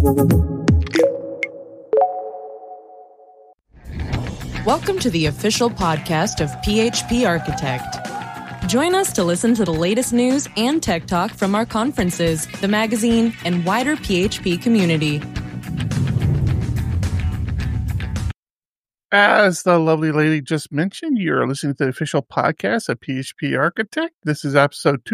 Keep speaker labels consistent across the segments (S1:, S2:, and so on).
S1: Welcome to the official podcast of PHP Architect. Join us to listen to the latest news and tech talk from our conferences, the magazine, and wider PHP community.
S2: As the lovely lady just mentioned, you're listening to the official podcast of PHP Architect. This is episode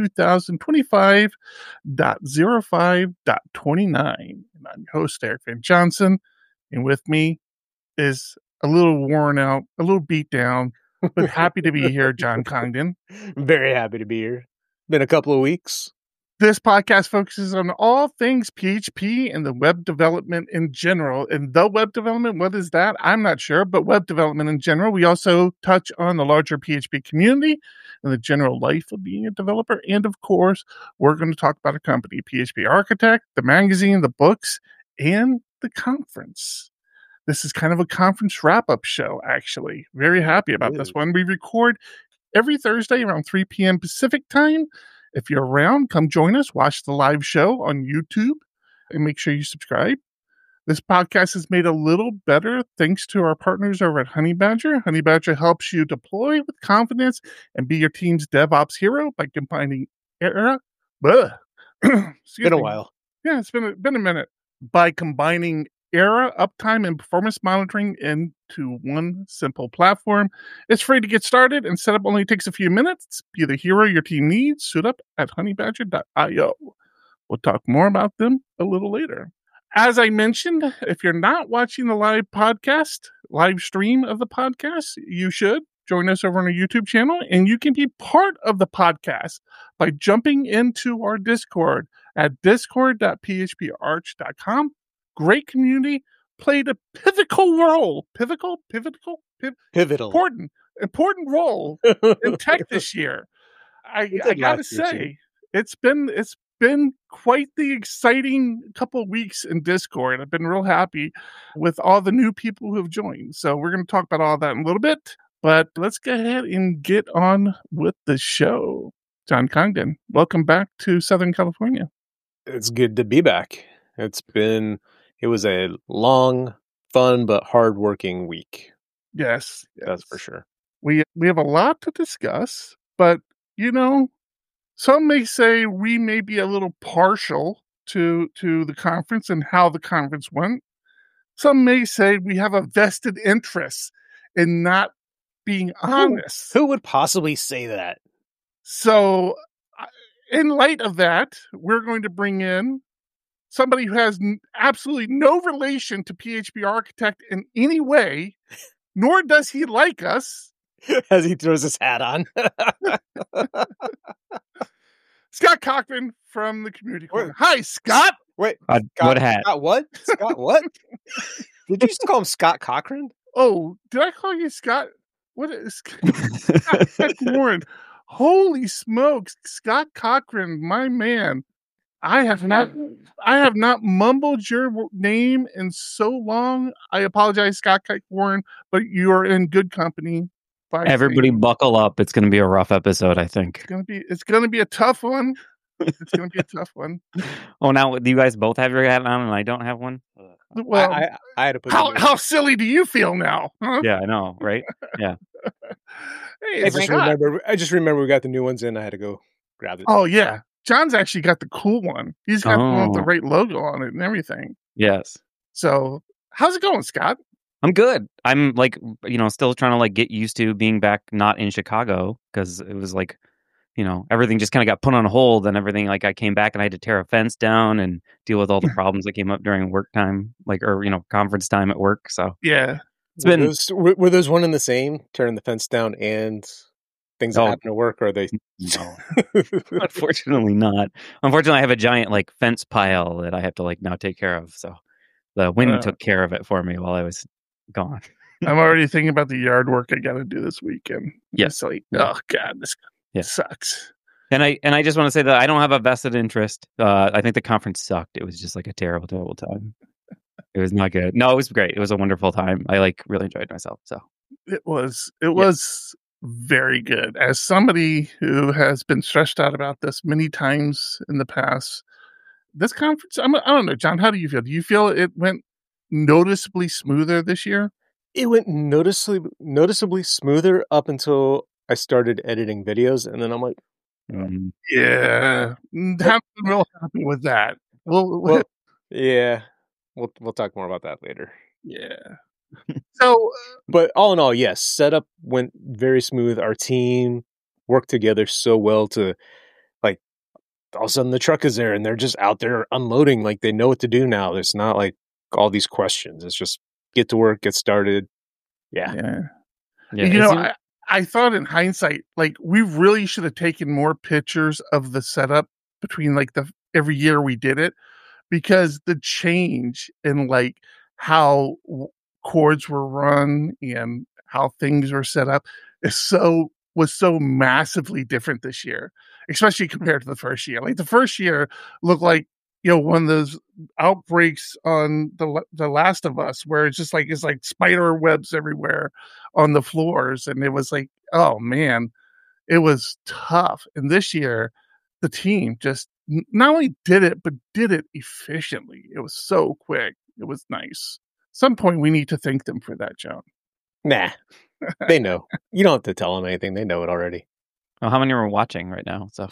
S2: 2025.05.29. And I'm your host, Eric Van Johnson. And with me is a little worn out, a little beat down, but happy to be here, John Congdon.
S3: Very happy to be here. Been a couple of weeks.
S2: This podcast focuses on all things PHP and the web development in general. And the web development, what is that? I'm not sure, but web development in general. We also touch on the larger PHP community and the general life of being a developer. And of course, we're going to talk about a company, PHP Architect, the magazine, the books, and the conference. This is kind of a conference wrap-up show, actually. Very happy about this one. We record every Thursday around 3 p.m. Pacific time. If you're around, come join us. Watch the live show on YouTube and make sure you subscribe. This podcast is made a little better thanks to our partners over at Honeybadger. Honeybadger helps you deploy with confidence and be your team's DevOps hero by combining Era. Been
S3: a while.
S2: Yeah, it's been a minute. By combining Era, uptime, and performance monitoring into one simple platform. It's free to get started, and setup only takes a few minutes. Be the hero your team needs. Suit up at honeybadger.io. We'll talk more about them a little later. As I mentioned, if you're not watching the live stream of the podcast, you should join us over on our YouTube channel, and you can be part of the podcast by jumping into our Discord at discord.phparch.com. Great community, played a pivotal role. Pivotal. Important role in tech this year. I gotta say, it's been quite the exciting couple of weeks in Discord. I've been real happy with all the new people who have joined. So we're going to talk about all that in a little bit, but let's go ahead and get on with the show. John Congdon, welcome back to Southern California.
S3: It's good to be back. It was a long, fun, but hard-working week.
S2: Yes.
S3: That's for sure.
S2: We have a lot to discuss, but, some may say we may be a little partial to the conference and how the conference went. Some may say we have a vested interest in not being honest.
S3: Who would possibly say that?
S2: So, in light of that, we're going to bring in somebody who has absolutely no relation to PHP Architect in any way, nor does he like us.
S3: As he throws his hat on.
S2: Scott Cochran from the Community Corner. Hi, Scott.
S3: Wait,
S4: Scott, what hat?
S3: Scott what? Scott what? Did you just call him Scott Cochran?
S2: Oh, did I call you Scott? What is Scott Warren? Holy smokes, Scott Cochran, my man. I have not mumbled your name in so long. I apologize, Scott Warren, but you are in good company.
S4: Everybody buckle up. It's going to be a rough episode, I think.
S2: It's going to be a tough one. It's going to be a tough one.
S4: Oh, now do you guys both have your hat on and I don't have one?
S2: Well,
S3: I had to put
S2: how silly do you feel now? Huh?
S4: Yeah, I know, right? Yeah.
S2: Hey,
S3: I just remember we got the new ones in. I had to go grab it.
S2: Oh, yeah. John's actually got the cool one. He's got the one with the right logo on it and everything.
S4: Yes.
S2: So, how's it going, Scott?
S4: I'm good. I'm still trying to get used to being back not in Chicago because it was everything just kind of got put on hold and everything. I came back and I had to tear a fence down and deal with all the problems that came up during work time, conference time at work. So
S2: yeah,
S3: were those one and the same? Tearing the fence down and things that happen at work, or are they?
S4: No, unfortunately not. Unfortunately, I have a giant fence pile that I have to now take care of. So the wind took care of it for me while I was gone.
S2: I'm already thinking about the yard work I got to do this weekend.
S4: Yes.
S2: Oh God, this sucks.
S4: And I just want to say that I don't have a vested interest. I think the conference sucked. It was just a terrible, terrible time. It was not good. No, it was great. It was a wonderful time. I really enjoyed myself. So
S2: it was very good. As somebody who has been stressed out about this many times in the past, this conference, I don't know, John, how do you feel? Do you feel it went noticeably smoother this year?
S3: It went noticeably smoother up until I started editing videos, and then I'm like,
S2: yeah, I'm real happy with that.
S3: well, yeah, we'll talk more about that later.
S2: Yeah. So,
S3: but all in all, yes, setup went very smooth. Our team worked together so well to, like, all of a sudden the truck is there and they're just out there unloading. Like, they know what to do now. It's not like all these questions. It's just get to work, get started. Yeah.
S2: You know, I thought in hindsight, like, we really should have taken more pictures of the setup between like every year we did it, because the change in like how chords were run and how things were set up was so massively different this year, especially compared to the first year. Like, the first year looked like, one of those outbreaks on the Last of Us, where it's like spider webs everywhere on the floors, and it was like, oh man, it was tough. And this year, the team just not only did it, but did it efficiently. It was so quick. It was nice. Some point we need to thank them for that, John.
S3: Nah, they know. You don't have to tell them anything. They know it already.
S4: Well, how many are watching right now? So,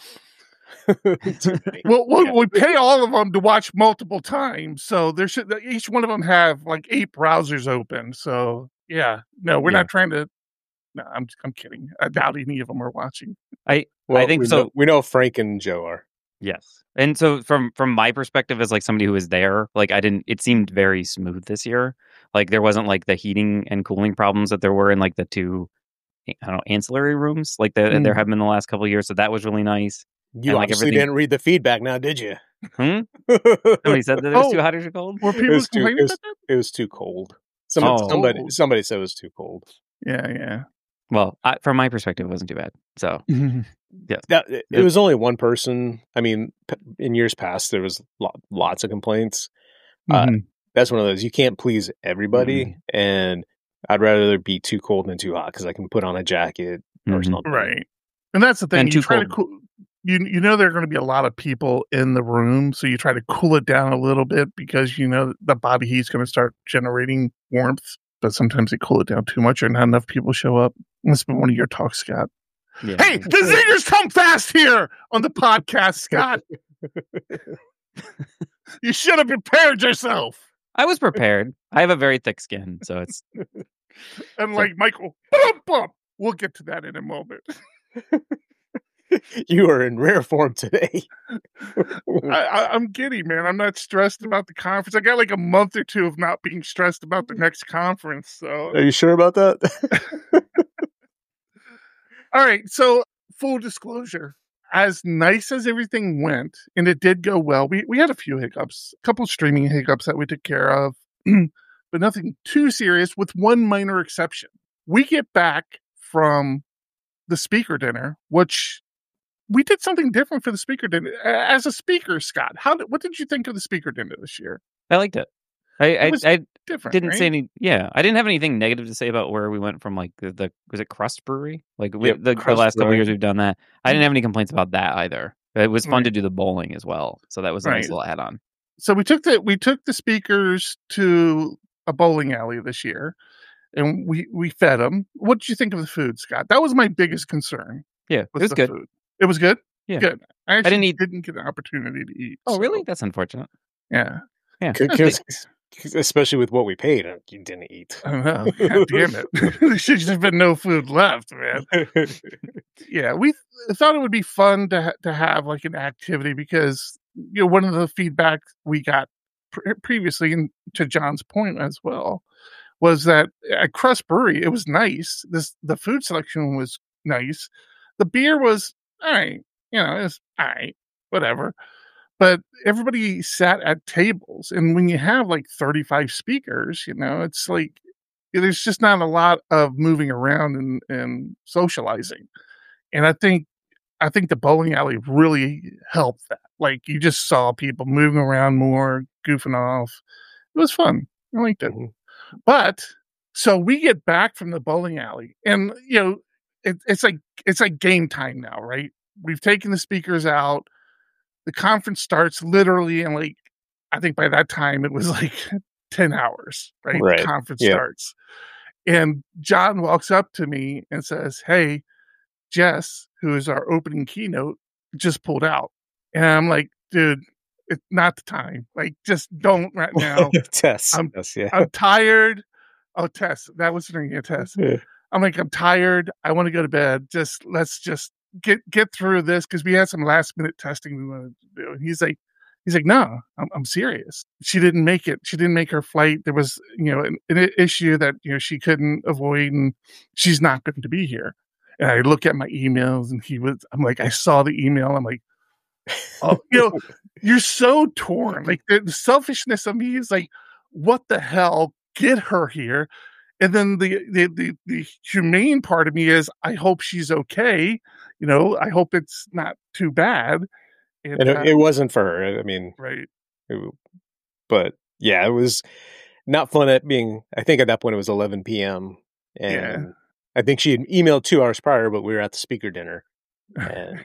S2: we pay all of them to watch multiple times. So each one of them have like 8 browsers open. So yeah, no, we're not trying to. No, I'm kidding. I doubt any of them are watching.
S4: I think so.
S3: We know Frank and Joe are.
S4: Yes. And so from my perspective as like somebody who was there, like it seemed very smooth this year. Like, there wasn't like the heating and cooling problems that there were in like the 2, I don't know, ancillary rooms like there have been the last couple of years. So that was really nice.
S3: You obviously didn't read the feedback now, did you?
S4: Somebody said that it was too hot or too cold?
S2: Were people complaining about that?
S3: It was too cold. Somebody said it was too cold.
S2: Yeah.
S4: Well, from my perspective, it wasn't too bad. So, yes.
S3: It was only one person. I mean, in years past, there was lots of complaints. That's one of those. You can't please everybody, and I'd rather be too cold than too hot, because I can put on a jacket or something.
S2: Right. And that's the thing.
S4: And
S2: you try to you know there are going to be a lot of people in the room, so you try to cool it down a little bit, because the body heat's going to start generating warmth. But sometimes they cool it down too much, or not enough people show up. That's been one of your talks, Scott. Yeah. Hey, the zingers come fast here on the podcast, Scott. You should have prepared yourself.
S4: I was prepared. I have a very thick skin, so it's.
S2: And like Michael, we'll get to that in a moment.
S3: You are in rare form today.
S2: I'm giddy, man. I'm not stressed about the conference. I got like a month or 2 of not being stressed about the next conference. So,
S3: are you sure about that?
S2: All right. So, full disclosure, as nice as everything went, and it did go well, we had a few hiccups, a couple streaming hiccups that we took care of, but nothing too serious, with one minor exception. We get back from the speaker dinner, which we did something different for the speaker dinner. As a speaker, Scott, what did you think of the speaker dinner this year?
S4: I liked it. I
S2: different,
S4: didn't
S2: right?
S4: say any. Yeah, I didn't have anything negative to say about where we went from, like was it Crust Brewery? Like the last couple of years we've done that. I didn't have any complaints about that either. It was fun to do the bowling as well, so that was a nice little add-on.
S2: So we took the speakers to a bowling alley this year, and we fed them. What did you think of the food, Scott? That was my biggest concern.
S4: Yeah, it was good.
S2: Food. It was good.
S4: Yeah,
S2: good. I
S4: didn't
S2: get an opportunity to eat.
S4: Oh, really? That's unfortunate.
S2: Yeah.
S3: Especially with what we paid, you didn't eat.
S2: I know. God damn it. There should have been no food left, man. Yeah, we thought it would be fun to have like an activity, because one of the feedback we got previously, and to John's point as well, was that at Crust Brewery, it was nice. The food selection was nice. The beer was all right. It was all right, whatever. But everybody sat at tables, and when you have like 35 speakers, it's like there's just not a lot of moving around and socializing. And I think the bowling alley really helped that. Like, you just saw people moving around more, goofing off. It was fun. I liked it. But so we get back from the bowling alley, and it's like game time now, right? We've taken the speakers out. the conference starts literally in like, I think by that time it was like 10 hours, right?
S3: Right.
S2: The conference
S3: Yep.
S2: starts. And John walks up to me and says, "Hey, Jess, who is our opening keynote, just pulled out." And I'm like, "Dude, it's not the time. Like, just don't right now.
S3: Tess.
S2: I'm
S3: Yes, yeah.
S2: I'm tired." Oh, Tess. That was her name, Tess.
S3: Yeah.
S2: I'm like, "I'm tired. I want to go to bed. Let's just get through this," because we had some last minute testing we wanted to do. And he's like, "No, I'm serious. She didn't make it. She didn't make her flight. There was, an issue that she couldn't avoid, and she's not going to be here." And I look at my emails, and I'm like, I saw the email. I'm like, oh, you're so torn. Like the selfishness of me is like, what the hell? Get her here. And then the humane part of me is, I hope she's okay. I hope it's not too bad.
S3: And it wasn't for her. I mean,
S2: right.
S3: But yeah, it was not fun I think at that point it was 11 p.m. And
S2: Yeah.
S3: I think she had emailed 2 hours prior, but we were at the speaker dinner. And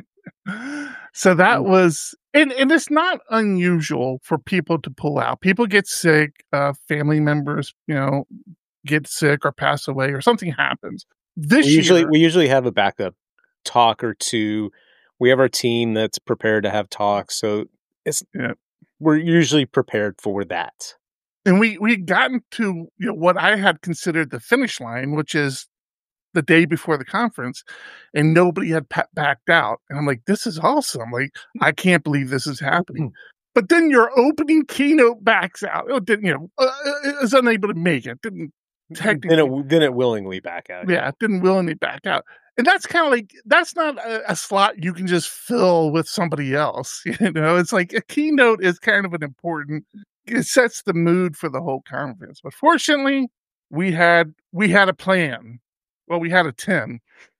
S2: So that was, and it's not unusual for people to pull out. People get sick, family members, get sick or pass away or something happens. We
S3: usually have a backup talk or two. We have our team that's prepared to have talks. So we're usually prepared for that.
S2: And we'd gotten to what I had considered the finish line, which is the day before the conference, and nobody had backed out. And I'm like, this is awesome. Like, I can't believe this is happening. But then your opening keynote backs out. Is unable to make it. Didn't
S3: willingly back out.
S2: Yeah, didn't willingly back out. And that's kind of like, that's not a slot you can just fill with somebody else. It's like a keynote is kind of it sets the mood for the whole conference. But fortunately, we had a plan. Well, we had a Tim.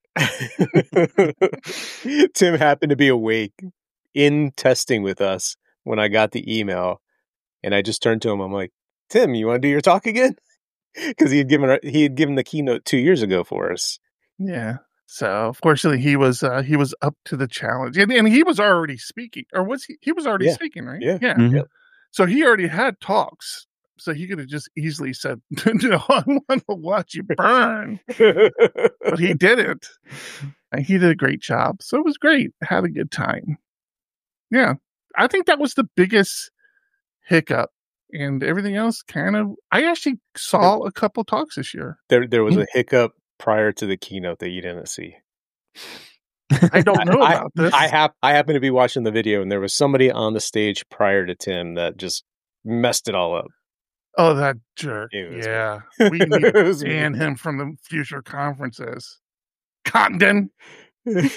S3: Tim happened to be awake in testing with us when I got the email, and I just turned to him. I'm like, "Tim, you want to do your talk again?" Because he had given the keynote 2 years ago for us.
S2: Yeah. So fortunately, he was up to the challenge, and he was already speaking, or was he? He was already speaking, right?
S3: Yeah.
S4: Mm-hmm.
S2: So he already had talks. So he could have just easily said, "I want to watch you burn," but he didn't. And he did a great job. So it was great. Had a good time. Yeah, I think that was the biggest hiccup, and everything else kind of. I actually saw a couple talks this year.
S3: There was a hiccup prior to the keynote that you didn't see.
S2: I don't know about this.
S3: I happened to be watching the video, and there was somebody on the stage prior to Tim that just messed it all up.
S2: Oh, that jerk. Yeah. We need to ban him from the future conferences. Condon. No,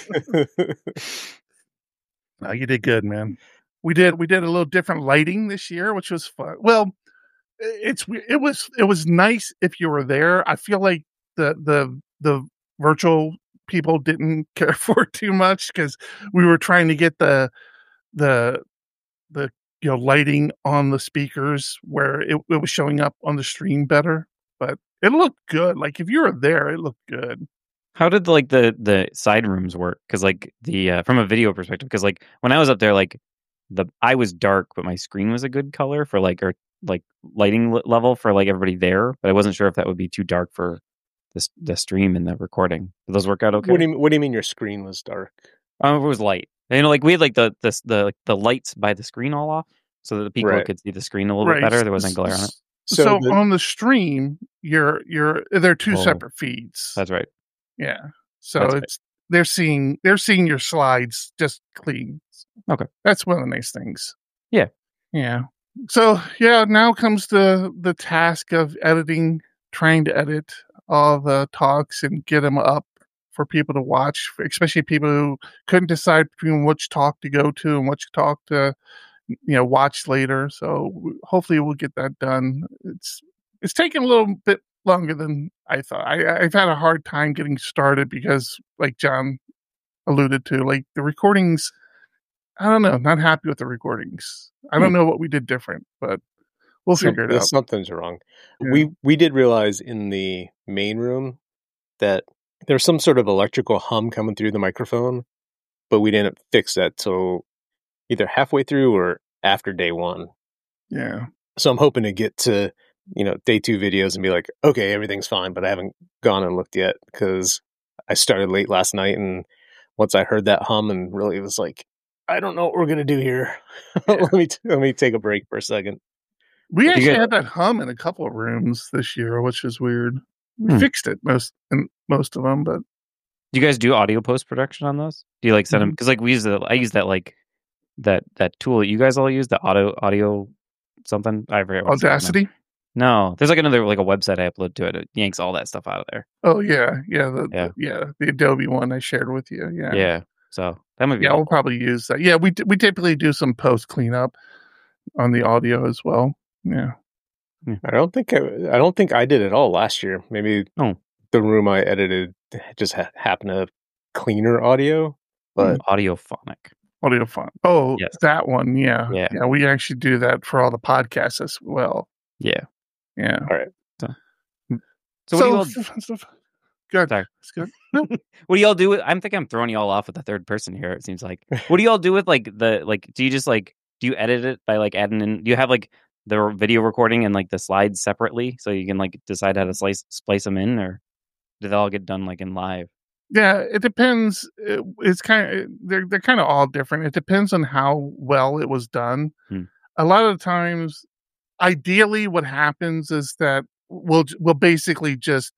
S2: you did good, man. We did a little different lighting this year, which was fun. Well, it was nice if you were there. I feel like the virtual people didn't care for it too much because we were trying to get the lighting on the speakers where it was showing up on the stream better, but it looked good. Like if you were there, it looked good.
S4: How did the side rooms work? Because like the from a video perspective, because like when I was up there, like I was dark, but my screen was a good color for like lighting level for like everybody there. But I wasn't sure if that would be too dark for the stream and the recording. Did those work out okay?
S3: What do you mean your screen was dark?
S4: It was light. Like we had like the lights by the screen all off, so that the people could see the screen a little bit better. There wasn't glare on it.
S2: So on the stream, there are two separate feeds.
S4: That's right.
S2: Yeah. So they're seeing your slides just clean.
S4: Okay.
S2: That's one of the nice things.
S4: Yeah.
S2: Yeah. So now comes the task of trying to edit all the talks and get them up for people to watch, especially people who couldn't decide between which talk to go to and which talk to watch later. So hopefully we'll get that done. It's taken a little bit longer than I thought. I've had a hard time getting started because, like John alluded to, like the recordings, I don't know, not happy with the recordings. I don't know what we did different, but we'll figure it out.
S3: Something's wrong. Yeah. We did realize in the main room that there's some sort of electrical hum coming through the microphone, but we didn't fix that till either halfway through or after day one.
S2: Yeah.
S3: So I'm hoping to get to, day 2 videos and be like, okay, everything's fine, but I haven't gone and looked yet because I started late last night. And once I heard that hum and really was like, I don't know what we're going to do here.
S2: Yeah.
S3: let me take a break for a second.
S2: We actually had that hum in a couple of rooms this year, which is weird. We fixed it in most of them, but
S4: Do you guys do audio post production on those? Do you like send them? Because like I use that like that tool that you guys all use, the audio something. I forget what it's called now.
S2: Audacity.
S4: No, there's like another like a website I upload to it. It yanks all that stuff out of there.
S2: Oh yeah, the Adobe one I shared with you. Yeah,
S4: Yeah. So that might be.
S2: Yeah, we'll probably use that. Yeah, we typically do some post cleanup on the audio as well. Yeah.
S3: I don't think I did it all last year. Maybe the room I edited just happened to have cleaner audio, but
S4: Audiophonic.
S2: Oh,
S4: yes.
S2: That one. Yeah.
S4: Yeah.
S2: We actually do that for all the podcasts as well.
S4: Yeah.
S2: Yeah.
S3: All right.
S4: So what do you all...
S2: Good.
S4: Sorry.
S2: It's good.
S4: What do y'all do with? I'm throwing y'all off with the third person here. It seems like. What do y'all do with like do you just like do you edit it by like adding in? Do you have like the video recording and like the slides separately so you can like decide how to splice them in, or do they all get done like in live?
S2: Yeah, it depends. It's they're kind of all different. It depends on how well it was done. A lot of the times, ideally, what happens is that we'll basically just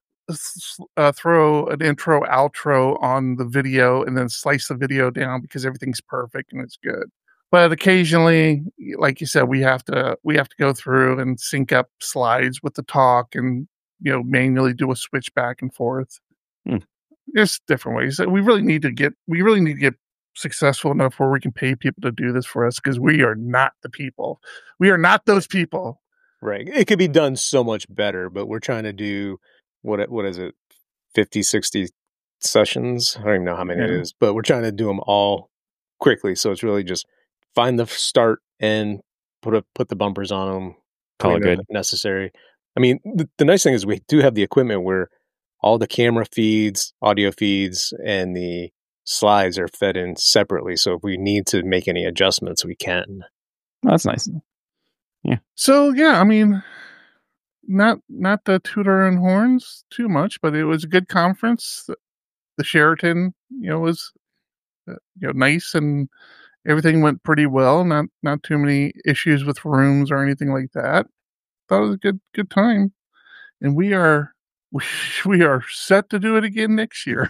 S2: throw an intro, outro on the video, and then slice the video down because everything's perfect and it's good. But occasionally, like you said, we have to go through and sync up slides with the talk, and manually do a switch back and forth. There's different ways. We really need to get successful enough where we can pay people to do this for us, because we are not the people. We are not those people.
S3: Right. It could be done so much better, but we're trying to do what is it? 50, 60 sessions. I don't even know how many it is, but we're trying to do them all quickly. So it's really just find the start and put the bumpers on them.
S4: Call it good.
S3: If necessary. I mean, the nice thing is we do have the equipment where all the camera feeds, audio feeds, and the slides are fed in separately. So if we need to make any adjustments, we can.
S4: That's nice. Yeah.
S2: So yeah, I mean, not the toot our own horns too much, but it was a good conference. The Sheraton, was nice, and everything went pretty well. Not too many issues with rooms or anything like that. Thought it was a good time, and we are set to do it again next year.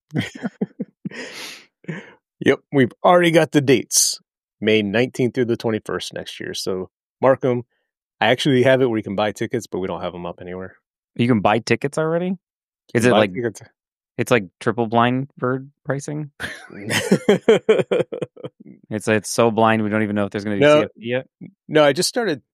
S3: Yep, we've already got the dates, May 19th through the 21st next year. So mark them. I actually have it where you can buy tickets, but we don't have them up anywhere.
S4: You can buy tickets already? Is it like
S3: tickets?
S4: It's like triple blind bird pricing? It's so blind we don't even know if there's going to be CFP yet.
S3: No, I just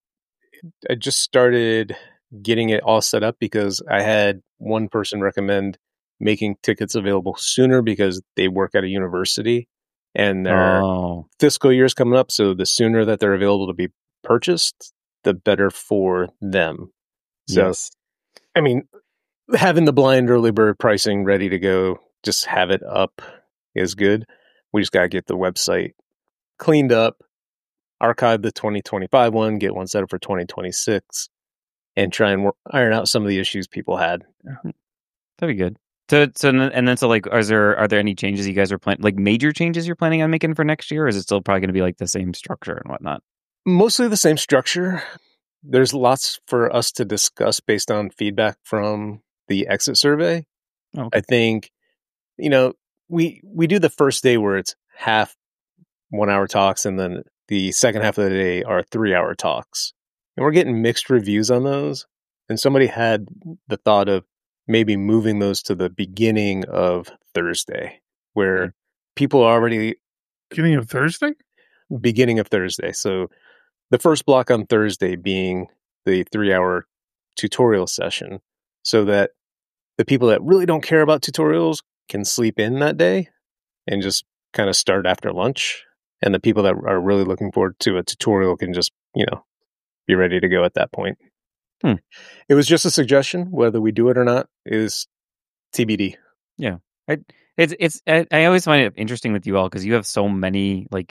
S3: started getting it all set up because I had one person recommend making tickets available sooner because they work at a university and their fiscal year is coming up. So the sooner that they're available to be purchased, the better for them. So, yes. I mean, having the blind early bird pricing ready to go, just have it up is good. We just got to get the website cleaned up, archive the 2025 one, get one set up for 2026, and try and iron out some of the issues people had.
S4: That'd be good. So like, are there any changes you guys are planning, like major changes you're planning on making for next year, or is it still probably going to be like the same structure and whatnot? Mostly the same structure. There's lots for us to discuss based on feedback from the exit survey. Okay. I think, we do the first day where it's half 1 hour talks, and then the second half of the day are 3 hour talks. And we're getting mixed reviews on those. And somebody had the thought of maybe moving those to the beginning of Thursday, where people are already...
S2: Beginning of Thursday?
S3: Beginning of Thursday. So the first block on Thursday being the 3 hour tutorial session, so that the people that really don't care about tutorials can sleep in that day and just kind of start after lunch. And the people that are really looking forward to a tutorial can just, be ready to go at that point. It was just a suggestion. Whether we do it or not is TBD. Yeah. I always find it interesting with you all because you have so many like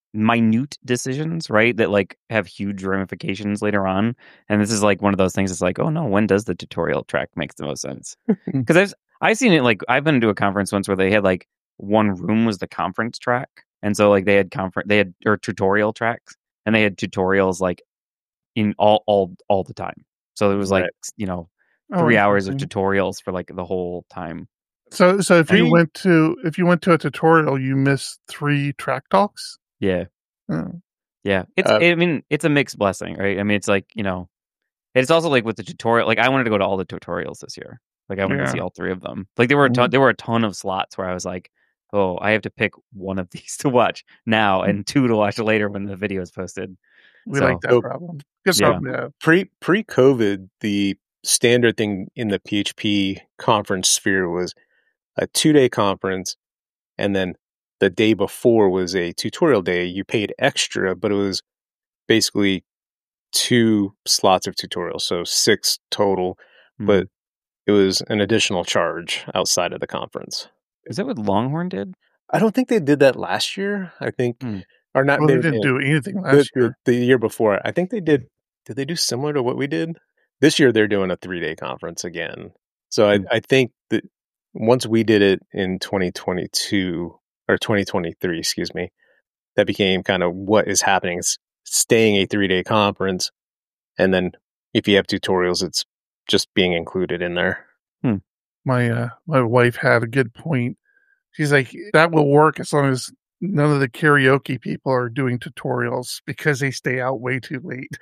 S4: minute decisions, right? That like have huge ramifications later on. And this is like one of those things. It's like, oh no, when does the tutorial track make the most sense? Because I've seen it, like I've been to a conference once where they had like one room was the conference track, and so like they had tutorial tracks, and they had tutorials like in all the time. So it was like 3 hours of tutorials for like the whole time.
S2: So if you went to a tutorial, you missed 3 track talks.
S4: Yeah.
S2: Oh.
S4: Yeah. It's a mixed blessing, right? I mean, it's like, it's also like with the tutorial, like I wanted to go to all the tutorials this year. Like I wanted to see all 3 of them. Like there were a ton of slots where I was like, oh, I have to pick one of these to watch now and 2 to watch later when the video is posted.
S2: We like that problem. Good problem to have.
S3: Pre-COVID, the standard thing in the PHP conference sphere was a 2-day conference, and then the day before was a tutorial day. You paid extra, but it was basically 2 slots of tutorials, so 6 total, but it was an additional charge outside of the conference.
S4: Is that what Longhorn did?
S3: I don't think they did that last year. I think, or not.
S2: Well, they didn't do anything last year.
S3: The year before, I think they did. Did they do similar to what we did? This year, they're doing a 3-day conference again. So I think that once we did it in 2022 or 2023, excuse me, that became kind of what is happening. It's staying a 3-day conference, and then if you have tutorials, it's just being included in there.
S2: My wife had a good point. She's like, that will work as long as none of the karaoke people are doing tutorials because they stay out way too late.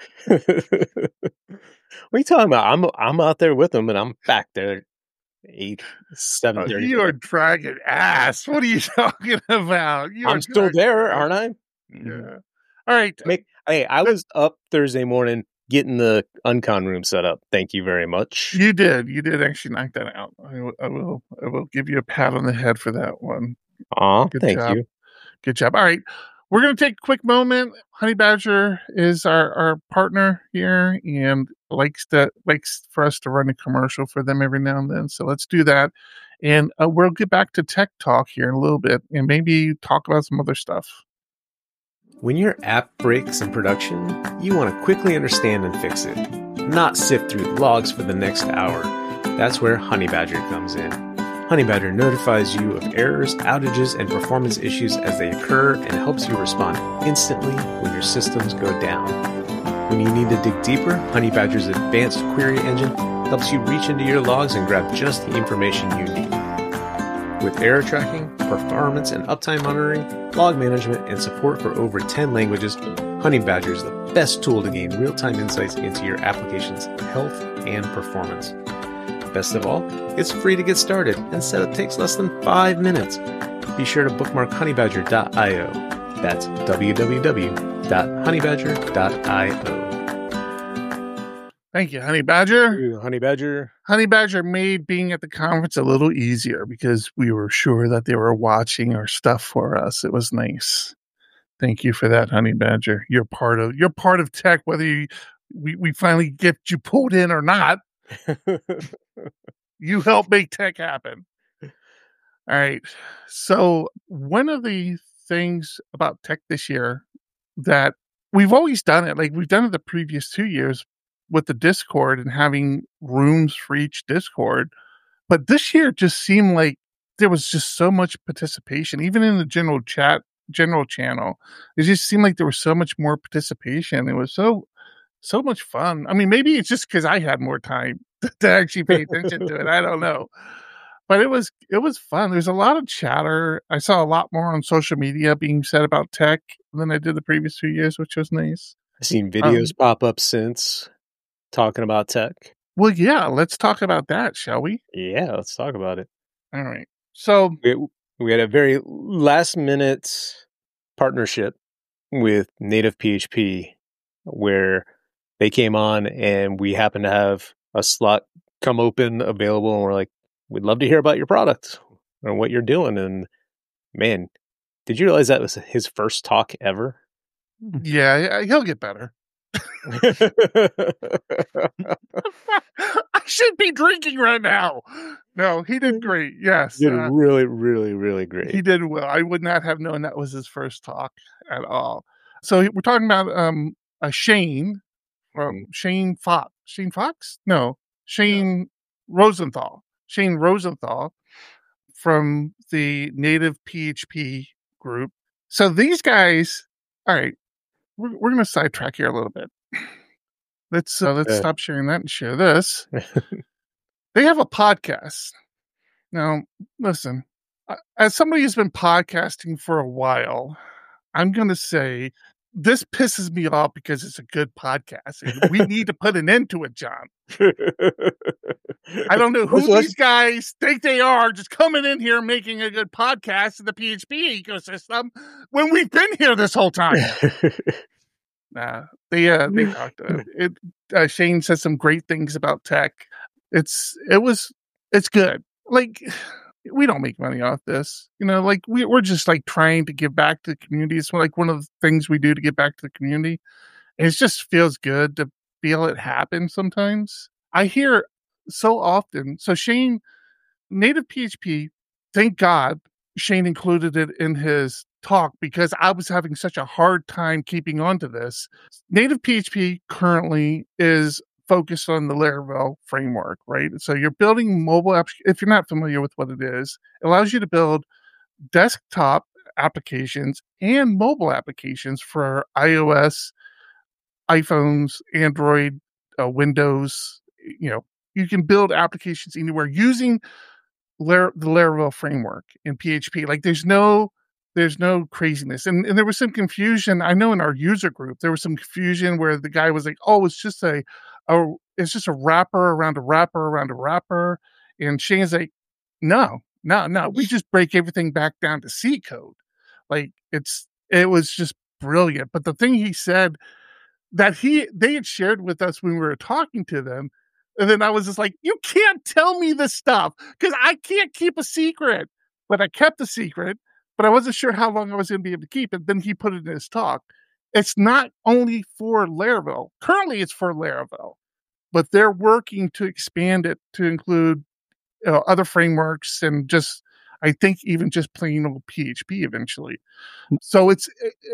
S3: What are you talking about? I'm out there with them, and I'm back there 8, 7:30.
S2: You are dragging ass. What are you talking about?
S3: I'm still there, aren't I?
S2: Yeah. All right.
S3: Hey, I was up Thursday morning getting the Uncon room set up. Thank you very much.
S2: You did actually knock that out. I will give you a pat on the head for that one.
S3: Thank you.
S2: Good job. All right. We're going to take a quick moment. Honey Badger is our partner here and likes for us to run a commercial for them every now and then. So let's do that. And we'll get back to tech talk here in a little bit and maybe talk about some other stuff.
S5: When your app breaks in production, you want to quickly understand and fix it, not sift through logs for the next hour. That's where Honey Badger comes in. Honey Badger notifies you of errors, outages, and performance issues as they occur and helps you respond instantly when your systems go down. When you need to dig deeper, Honey Badger's advanced query engine helps you reach into your logs and grab just the information you need. With error tracking, performance and uptime monitoring, log management, and support for over 10 languages, Honey Badger is the best tool to gain real-time insights into your application's health and performance. Best of all, it's free to get started, and setup takes less than 5 minutes. Be sure to bookmark honeybadger.io. That's www.honeybadger.io.
S2: Thank you, Honey Badger.
S3: Honey Badger.
S2: Honey Badger made being at the conference a little easier because we were sure that they were watching our stuff for us. It was nice. Thank you for that, Honey Badger. You're part of tech, whether we finally get you pulled in or not. You help make tech happen. All right. So one of the things about tech this year that we've always done it, like we've done it the previous 2 years with the Discord and having rooms for each Discord. But this year it just seemed like there was just so much participation, even in the general channel. It just seemed like there was so much more participation. It was so much fun. I mean, maybe it's just because I had more time to actually pay attention to it. I don't know. But it was fun. There's a lot of chatter. I saw a lot more on social media being said about tech than I did the previous 2 years, which was nice.
S3: I've seen videos pop up since talking about tech.
S2: Well, yeah, let's talk about that, shall we?
S3: Yeah, let's talk about it.
S2: All right. So
S3: we had a very last minute partnership with Native PHP where they came on and we happened to have a slot come open available, and we're like, we'd love to hear about your product or what you're doing. And man, did you realize that was his first talk ever?
S2: Yeah, he'll get better. I should be drinking right now. No, he did great. Yes.
S3: He did really, really, really great.
S2: He did well. I would not have known that was his first talk at all. So we're talking about Shane, Shane Fox. Shane Fox? No, Shane Rosenthal. Shane Rosenthal from the Native PHP group. So these guys, all right, we're going to sidetrack here a little bit. Let's stop sharing that and share this. They have a podcast. Now, listen, as somebody who's been podcasting for a while, I'm going to say this pisses me off because it's a good podcast. And we need to put an end to it, John. I don't know who these guys think they are, just coming in here making a good podcast in the PHP ecosystem when we've been here this whole time. They talked. Shane said some great things about tech. It's good. Like, we don't make money off this, like we're just like trying to give back to the community. It's like one of the things we do to give back to the community. And it just feels good to feel it happen sometimes. I hear so often. So Shane, Native PHP, thank God Shane included it in his talk because I was having such a hard time keeping on to this. Native PHP currently is focused on the Laravel framework, right? So you're building mobile apps. If you're not familiar with what it is, it allows you to build desktop applications and mobile applications for iOS, iPhones, Android, Windows. You can build applications anywhere using the Laravel framework in PHP. Like there's no craziness. And there was some confusion. I know in our user group, there was some confusion where the guy was like, oh, it's just a wrapper around a wrapper around a wrapper. And Shane's like, no. We just break everything back down to C code. Like it was just brilliant. But the thing he said that they had shared with us when we were talking to them, and then I was just like, you can't tell me this stuff because I can't keep a secret. But I kept the secret, but I wasn't sure how long I was going to be able to keep it. Then he put it in his talk. It's not only for Laravel. Currently, it's for Laravel, but they're working to expand it to include other frameworks and just, I think, even just plain old PHP eventually. So it's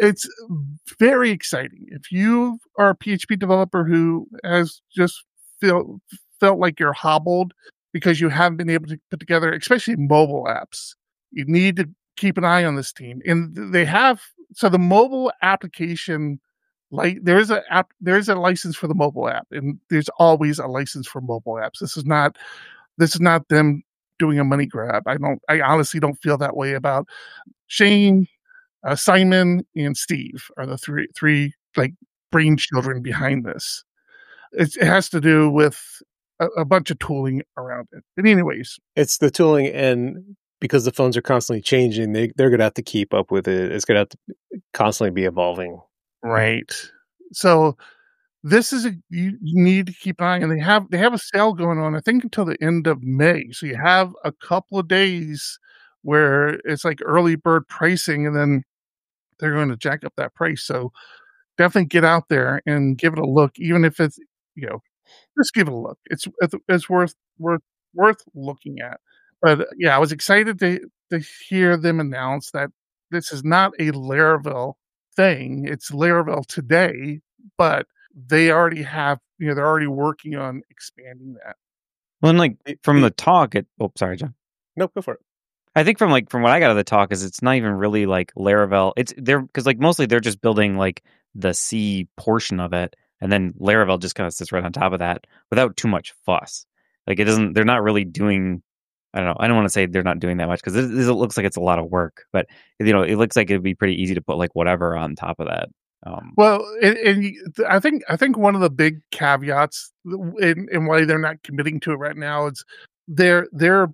S2: very exciting. If you are a PHP developer who has just felt like you're hobbled because you haven't been able to put together, especially mobile apps, you need to keep an eye on this team. And they have, so the mobile application, like there is a license for the mobile app, and there's always a license for mobile apps. This is not them doing a money grab. I honestly don't feel that way about Shane, Simon, and Steve are the three like brain children behind this. It has to do with a bunch of tooling around it. But anyways,
S3: it's the tooling, and because the phones are constantly changing, they're going to have to keep up with it. It's going to have to constantly be evolving.
S2: Right. So this is you need to keep an eye on. They have a sale going on, I think, until the end of May. So you have a couple of days where it's like early bird pricing, and then they're going to jack up that price. So definitely get out there and give it a look, even if it's, just give it a look. It's worth looking at. But yeah, I was excited to hear them announce that this is not a Laravel thing. It's Laravel today, but they already have, they're already working on expanding that.
S4: Well, and like from the talk, sorry, John.
S3: Nope, go for it.
S4: I think from what I got out of the talk is it's not even really like Laravel. Because like mostly they're just building like the C portion of it, and then Laravel just kind of sits right on top of that without too much fuss. Like they're not really doing. I don't know. I don't want to say they're not doing that much because it looks like it's a lot of work, but it looks like it'd be pretty easy to put like whatever on top of that.
S2: Well, I think one of the big caveats in why they're not committing to it right now is they're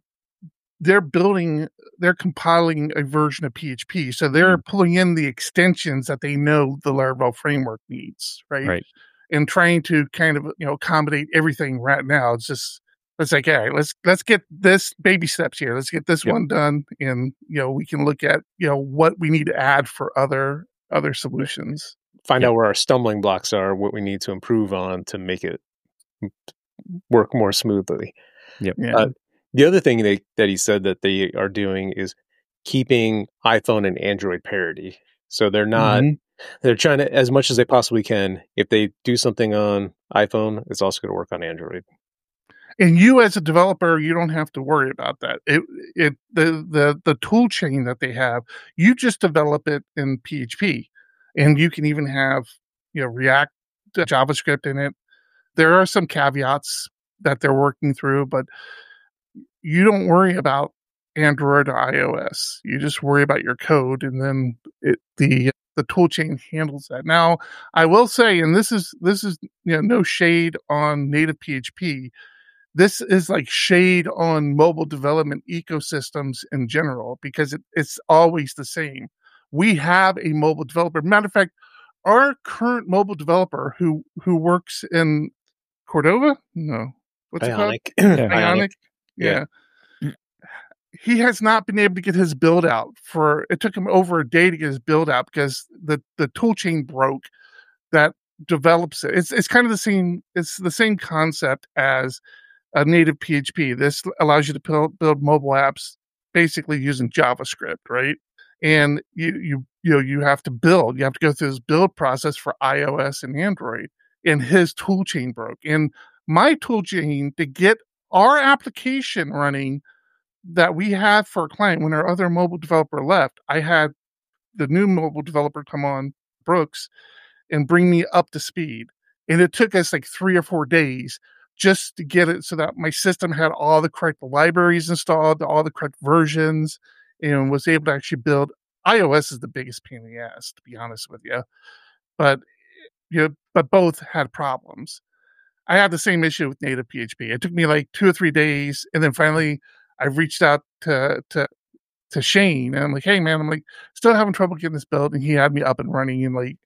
S2: compiling a version of PHP, so they're pulling in the extensions that they know the Laravel framework needs, right? And trying to kind of accommodate everything right now. It's like, all right, let's get this baby steps here. Let's get this one done, and we can look at what we need to add for other solutions.
S3: Find out where our stumbling blocks are, what we need to improve on to make it work more smoothly.
S4: Yep.
S2: Yeah.
S3: The other thing that he said that they are doing is keeping iPhone and Android parity. So they're not, they're trying to, as much as they possibly can, if they do something on iPhone, it's also going to work on Android.
S2: And you as a developer, you don't have to worry about that. The tool chain that they have, you just develop it in PHP, and you can even have React, JavaScript in it. There are some caveats that they're working through, but you don't worry about Android or iOS. You just worry about your code, and then the tool chain handles that. Now, I will say, and this is no shade on native PHP. This is like shade on mobile development ecosystems in general, because it's always the same. We have a mobile developer. Matter of fact, our current mobile developer who works in Cordova? No. What's
S3: Bionic.
S2: it called? Bionic. Yeah. He has not been able to get his build out it took him over a day to get his build out because the tool chain broke that develops it. It's kind of the same. It's the same concept as a native PHP. This allows you to build mobile apps basically using JavaScript, right? And you have to build. You have to go through this build process for iOS and Android. And his tool chain broke. And my tool chain to get our application running that we had for a client when our other mobile developer left, I had the new mobile developer come on, Brooks, and bring me up to speed. And it took us like 3 or 4 days just to get it so that my system had all the correct libraries installed, all the correct versions, and was able to actually build. iOS is the biggest pain in the ass, to be honest with you. But both had problems. I had the same issue with native PHP. It took me like 2 or 3 days, and then finally I reached out to Shane, and I'm like, "Hey, man, I'm like still having trouble getting this built," and he had me up and running in like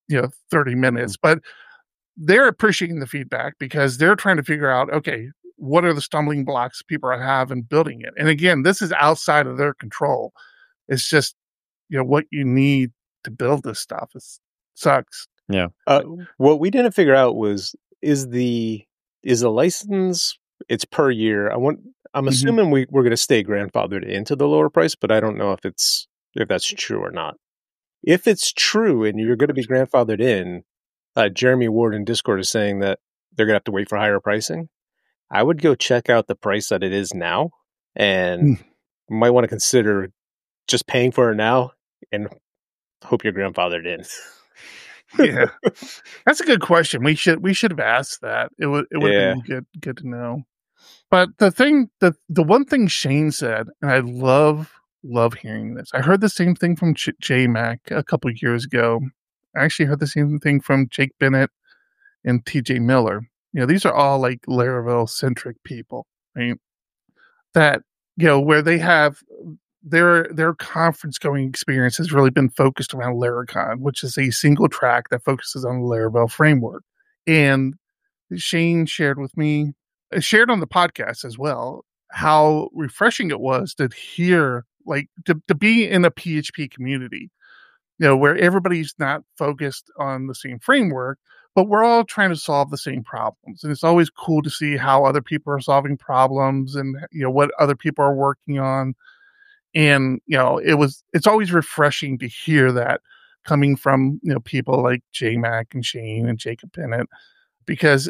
S2: 30 minutes. But they're appreciating the feedback because they're trying to figure out, okay, what are the stumbling blocks people have in building it? And again, this is outside of their control. It's just what you need to build this stuff. It sucks.
S4: Yeah.
S3: What we didn't figure out was is the license, it's per year. I'm assuming we're going to stay grandfathered into the lower price, but I don't know if that's true or not. If it's true and you're going to be grandfathered in, Jeremy Ward in Discord is saying that they're going to have to wait for higher pricing. I would go check out the price that it is now, and might want to consider just paying for it now and hope you're grandfathered in.
S2: Yeah, that's a good question. We should have asked that. It would have been good to know. But the one thing Shane said, and I love hearing this. I heard the same thing from JMac a couple of years ago. I actually heard the same thing from Jake Bennett and TJ Miller. These are all like Laravel centric people, right? That where they have their conference going experience has really been focused around Laracon, which is a single track that focuses on the Laravel framework. And Shane shared with me, shared on the podcast as well, how refreshing it was to hear, like, to be in a PHP community, where everybody's not focused on the same framework, but we're all trying to solve the same problems. And it's always cool to see how other people are solving problems and, what other people are working on. And, it's always refreshing to hear that coming from, people like JMac and Shane and Jacob Bennett, because,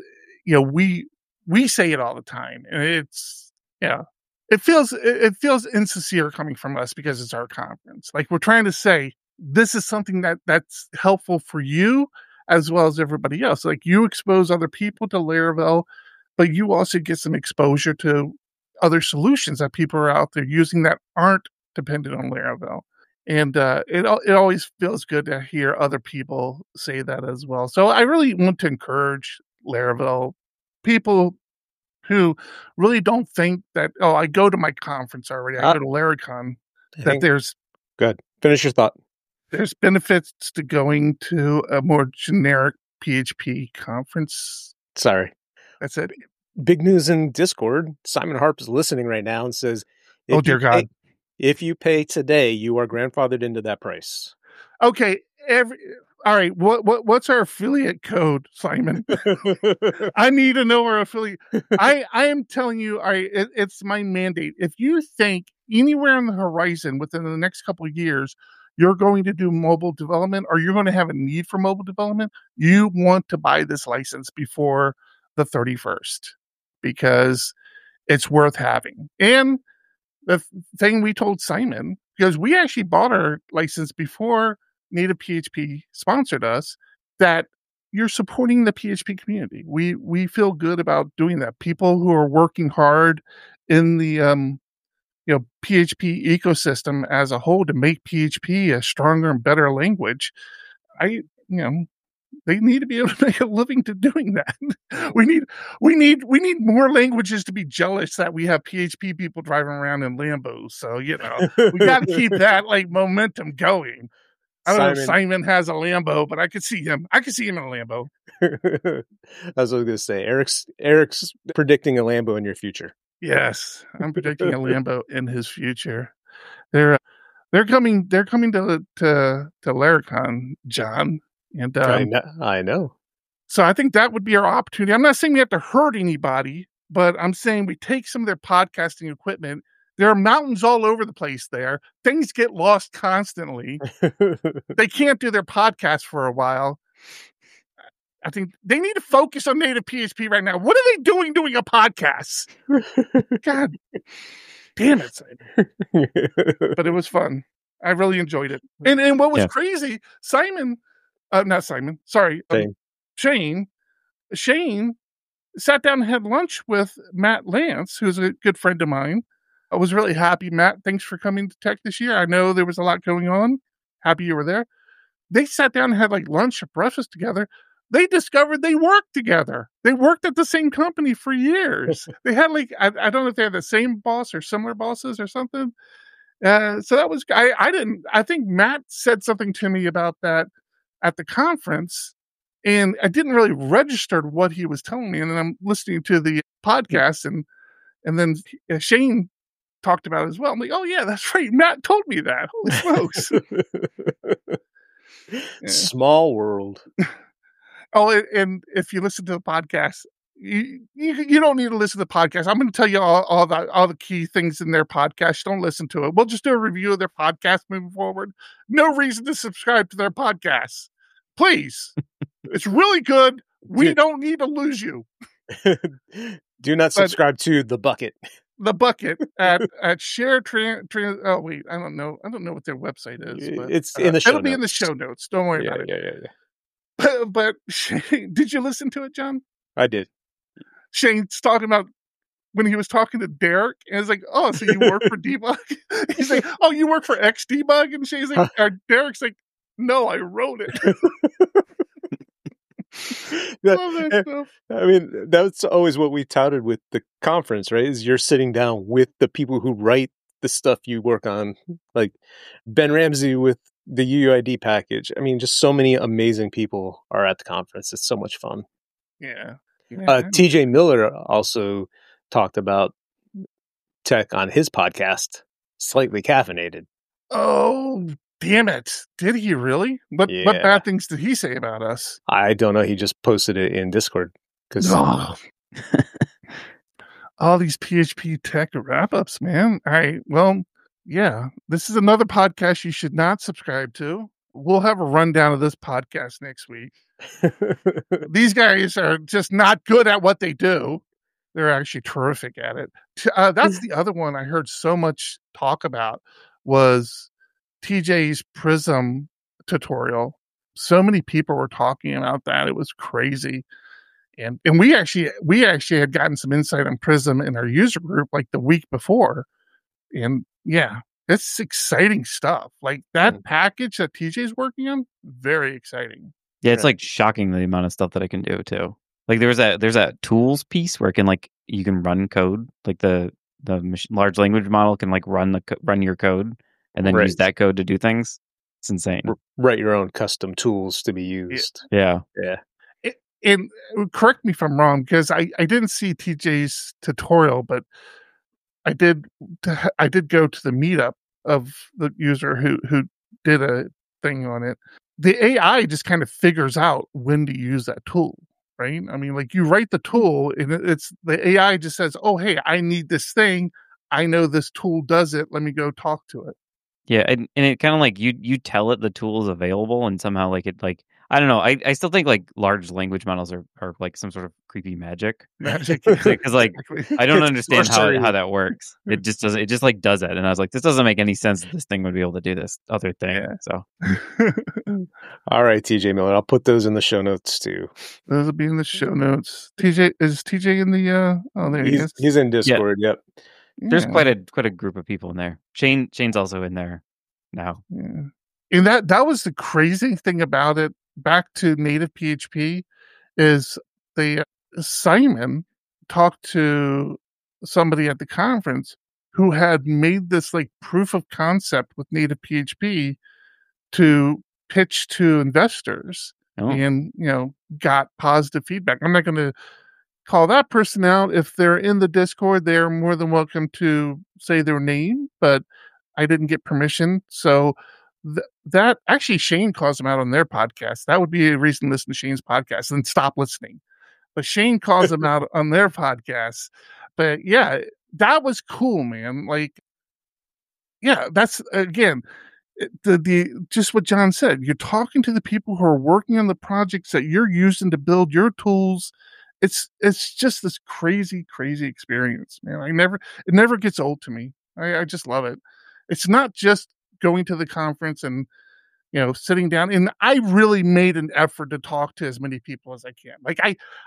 S2: we say it all the time, and it's, it feels insincere coming from us because it's our conference. Like, we're trying to say, this is something that's helpful for you as well as everybody else. Like, you expose other people to Laravel, but you also get some exposure to other solutions that people are out there using that aren't dependent on Laravel. And it always feels good to hear other people say that as well. So I really want to encourage Laravel people who really don't think that, I go to my conference already, I go to Laracon, that there's...
S3: Good. Finish your thought.
S2: There's benefits to going to a more generic PHP conference.
S3: Sorry.
S2: That's it.
S3: Big news in Discord. Simon Harp is listening right now and says,
S2: "Oh, dear God.
S3: If you pay today, you are grandfathered into that price."
S2: Okay. All right, what's our affiliate code, Simon? I need to know our affiliate. I am telling you, all right, it's my mandate. If you think anywhere on the horizon within the next couple of years you're going to do mobile development or you're going to have a need for mobile development, you want to buy this license before the 31st because it's worth having. And the thing we told Simon, because we actually bought our license before Native PHP sponsored us, that you're supporting the PHP community. We feel good about doing that. People who are working hard in the PHP ecosystem as a whole to make PHP a stronger and better language. They need to be able to make a living to doing that. We need more languages to be jealous that we have PHP people driving around in Lambos. So we got to keep that like momentum going. I don't know if Simon has a Lambo, but I could see him. I could see him in a Lambo.
S5: That's what I was going to say. Eric's predicting a Lambo in your future.
S2: Yes, I'm predicting a Lambo in his future. They're coming to Laracon, John, and
S5: I know.
S2: So I think that would be our opportunity. I'm not saying we have to hurt anybody, but I'm saying we take some of their podcasting equipment. There are mountains all over the place there. Things get lost constantly. They can't do their podcast for a while. I think they need to focus on Native PHP right now. What are they doing a podcast? God damn it, Simon. But it was fun. I really enjoyed it. And what was crazy, Shane sat down and had lunch with Matt Lance, who's a good friend of mine. I was really happy. Matt, thanks for coming to Tech this year. I know there was a lot going on. Happy you were there. They sat down and had like lunch or breakfast together. They discovered they worked together. They worked at the same company for years. They had like, I don't know if they had the same boss or similar bosses or something. So that was, I think Matt said something to me about that at the conference, and I didn't really register what he was telling me. And then I'm listening to the podcast, and then Shane talked about it as well. I'm like, oh yeah, that's right. Matt told me that. Holy smokes.
S5: Small world.
S2: Oh, and if you listen to the podcast, you don't need to listen to the podcast. I'm going to tell you all the key things in their podcast. Don't listen to it. We'll just do a review of their podcast moving forward. No reason to subscribe to their podcast. Please. It's really good. We don't need to lose you.
S5: Do not subscribe to The Bucket.
S2: The Bucket at Share oh wait, I don't know what their website is, but
S5: it's in the show
S2: it'll be in the show notes. Don't worry about it.
S5: Yeah.
S2: But Shane, did you listen to it, John?
S5: I did.
S2: Shane's talking about when he was talking to Derek, and it's like, oh, so you work for Debug? He's like, oh, you work for Xdebug? And Shane's like, Derek's like, no, I wrote it.
S5: I mean, that's always what we touted with the conference, right? Is you're sitting down with the people who write the stuff you work on, like Ben Ramsey with the UUID package. I mean, just so many amazing people are at the conference. It's so much fun.
S2: Yeah.
S5: TJ Miller also talked about tech on his podcast, Slightly Caffeinated.
S2: Oh, damn it. Did he really? What bad things did he say about us?
S5: I don't know. He just posted it in Discord.
S2: All these PHP tech wrap-ups, man. All right. Well, yeah. This is another podcast you should not subscribe to. We'll have a rundown of this podcast next week. These guys are just not good at what they do. They're actually terrific at it. That's the other one I heard so much talk about was TJ's Prism tutorial. So many people were talking about that. It was crazy. And we actually had gotten some insight on Prism in our user group like the week before. And yeah, it's exciting stuff. Like that package that TJ's working on, very exciting.
S4: Yeah, it's like shocking the amount of stuff that I can do too. Like there's that tools piece where it can like you can run code, like the large language model can like run your code and then use that code to do things. It's insane.
S5: Write your own custom tools to be used.
S4: Yeah.
S2: And correct me if I'm wrong, because I didn't see TJ's tutorial, but I did go to the meetup of the user who did a thing on it. the AI just kind of figures out when to use that tool, right? I mean, like you write the tool and it's the AI just says, oh, hey, I need this thing. I know this tool does it. Let me go talk to it.
S4: Yeah, and it kind of like you tell it the tool is available, and somehow like it like I don't know. I still think like large language models are like some sort of creepy magic.
S2: Magic.
S4: Because like I don't
S3: It's
S4: understand
S3: sorcery.
S4: how that works. It just doesn't. It just like does it, and I was like, this doesn't make any sense that this thing would be able to do this other thing.
S2: Yeah.
S4: So
S3: All right, TJ Miller. I'll put those in the show notes too.
S2: Those will be in the show notes. TJ is TJ in the oh there he is.
S3: He's in Discord. Yep.
S4: there's
S2: Yeah.
S4: quite a group of people in there. Shane's also in there now.
S2: Yeah. And that was the crazy thing about it. Back to native PHP is the Simon talked to somebody at the conference who had made this like proof of concept with native PHP to pitch to investors
S4: Oh,
S2: and got positive feedback. I'm not going to call that person out. If they're in the Discord, they're more than welcome to say their name, but I didn't get permission. So that actually Shane calls them out on their podcast. That would be a reason to listen to Shane's podcast and stop listening. But Shane calls them out on their podcast. But yeah, that was cool, man. Like, yeah, that's again the just what John said. You're talking to the people who are working on the projects that you're using to build your tools. It's just this crazy experience, man. It never gets old to me. I just love it. It's not just going to the conference and sitting down, and I really made an effort to talk to as many people as I can. Like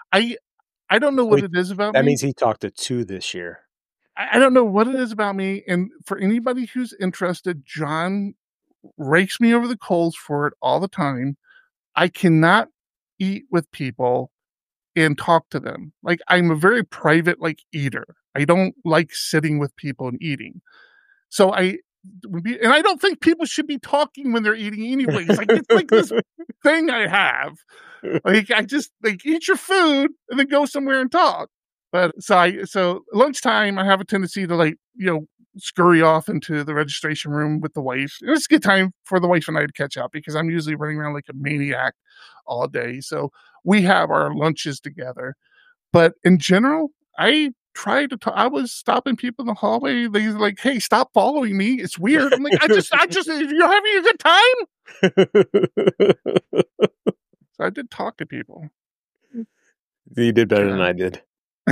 S2: I don't know what it is about
S3: That
S2: me.
S3: means he talked to 2 this year.
S2: I don't know what it is about me. And for anybody who's interested, John rakes me over the coals for it all the time. I cannot eat with people and talk to them. Like I'm a very private eater. I don't like sitting with people and eating. So I don't think people should be talking when they're eating anyways. Like it's like this thing I have. Like I just eat your food and then go somewhere and talk. But so lunchtime I have a tendency to scurry off into the registration room with the wife. It's a good time for the wife and I to catch up because I'm usually running around like a maniac all day. So we have our lunches together. But in general, I try to talk. I was stopping people in the hallway. They're like, "Hey, stop following me. It's weird." I'm like, I just, you're having a good time. So I did talk to people.
S3: You did better than I did.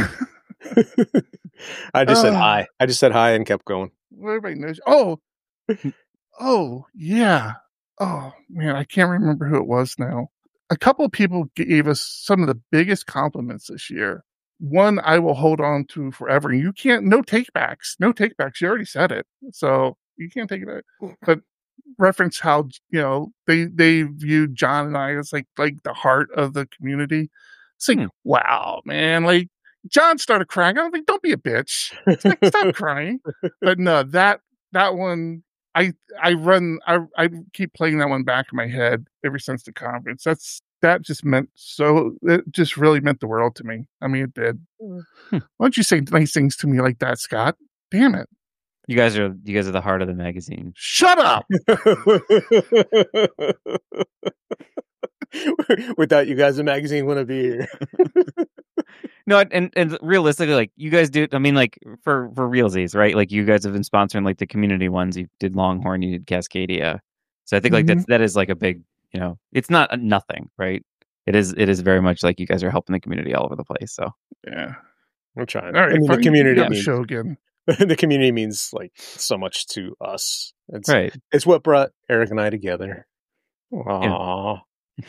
S3: I just said hi. I just said hi and kept going.
S2: Everybody knows. Oh, yeah. Oh man, I can't remember who it was now. A couple of people gave us some of the biggest compliments this year. One I will hold on to forever. You can't, no takebacks. You already said it. So you can't take it back. But reference how, they viewed John and I as like the heart of the community. It's like, wow, man. Like John started crying. I was like, don't be a bitch. It's like, stop crying. But no, that one, I keep playing that one back in my head ever since the conference. That just it just really meant the world to me. I mean, it did. Why don't you say nice things to me like that, Scott? Damn it.
S4: you guys are the heart of the magazine.
S2: Shut up.
S3: Without you guys, the magazine wouldn't be here.
S4: No, and realistically, like you guys do. I mean, like for realsies, right? Like you guys have been sponsoring like the community ones. You did Longhorn, you did Cascadia. So I think like that is like a big, it's not a nothing, right? It is very much like you guys are helping the community all over the place. So
S2: Yeah,
S3: I'm trying.
S2: all right.
S3: I mean, the community
S2: means
S3: means
S2: show again.
S3: the community means like so much to us. It's
S4: right.
S3: It's what brought Eric and I together. Aww.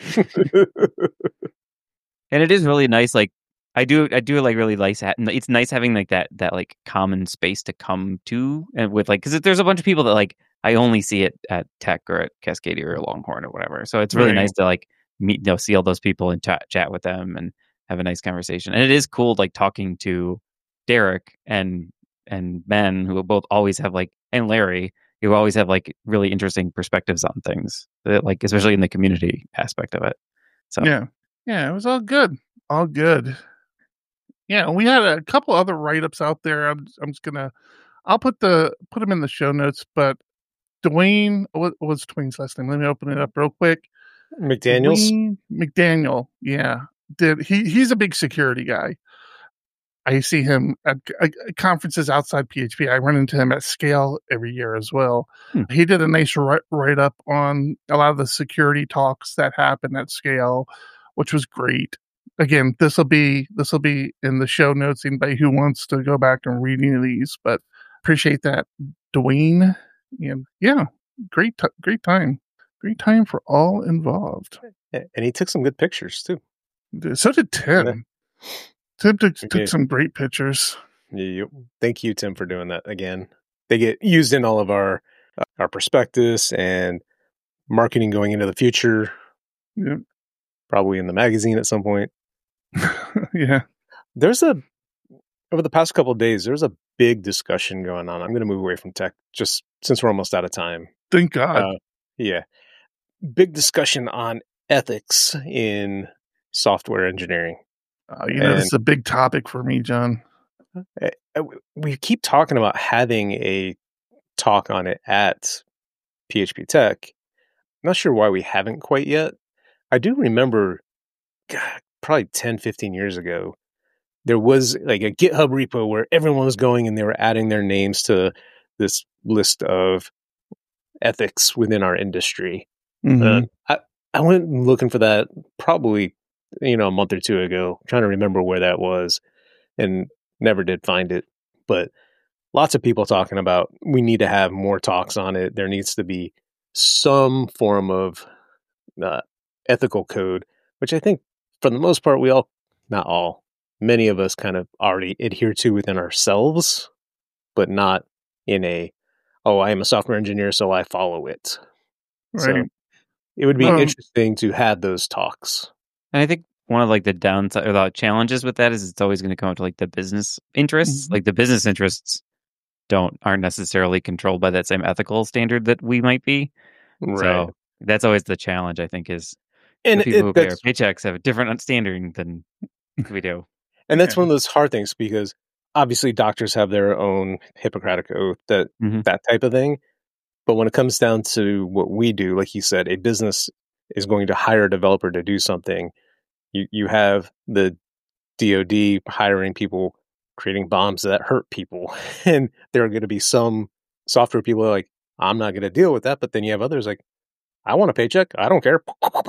S4: And it is really nice. Like I do like really nice. It's nice having like that like common space to come to, and with like, because there's a bunch of people that like I only see it at Tech or at Cascadia or Longhorn or whatever. So it's really nice to like meet, see all those people and chat with them and have a nice conversation. And it is cool like talking to Derek and Ben, who both always have like, and Larry, who always have like really interesting perspectives on things, that, like especially in the community aspect of it. So
S2: yeah, it was all good. Yeah, we had a couple other write-ups out there. I'm just gonna, I'll put them in the show notes. But Dwayne, what was Dwayne's last name? Let me open it up real quick.
S3: McDaniels.
S2: McDaniel, yeah. He's a big security guy. I see him at conferences outside PHP. I run into him at Scale every year as well. He did a nice write-up on a lot of the security talks that happen at Scale, which was great. Again, this will be in the show notes. Anybody who wants to go back and read any of these, but appreciate that, Dwayne. And yeah, great time for all involved.
S3: And he took some good pictures too.
S2: So did Tim. Yeah. Tim took some great pictures.
S3: Thank you, Tim, for doing that again. They get used in all of our prospectus and marketing going into the future.
S2: Yeah.
S3: Probably in the magazine at some point.
S2: Yeah.
S3: Over the past couple of days, there's a big discussion going on. I'm going to move away from tech just since we're almost out of time.
S2: Thank God.
S3: Yeah. Big discussion on ethics in software engineering.
S2: This is a big topic for me, John.
S3: We keep talking about having a talk on it at PHP Tech. I'm not sure why we haven't quite yet. I do remember, probably 10, 15 years ago, there was like a GitHub repo where everyone was going and they were adding their names to this list of ethics within our industry.
S2: Mm-hmm.
S3: I went looking for that probably a month or two ago, trying to remember where that was, and never did find it. But lots of people talking about we need to have more talks on it. There needs to be some form of ethical code, which I think for the most part, not all, many of us kind of already adhere to within ourselves, but not in I am a software engineer, so I follow it.
S2: Right.
S3: So it would be interesting to have those talks.
S4: And I think one of like the downside or the challenges with that is it's always going to come to like the business interests.
S2: Mm-hmm.
S4: Like the business interests aren't necessarily controlled by that same ethical standard that we might be.
S3: Right.
S4: So that's always the challenge, I think, is the people who pay our paychecks have a different standard than we do.
S3: And that's one of those hard things because obviously doctors have their own Hippocratic oath, that type of thing. But when it comes down to what we do, like you said, a business is going to hire a developer to do something. You have the DoD hiring people, creating bombs that hurt people. And there are going to be some software people like, I'm not going to deal with that. But then you have others like, I want a paycheck. I don't care.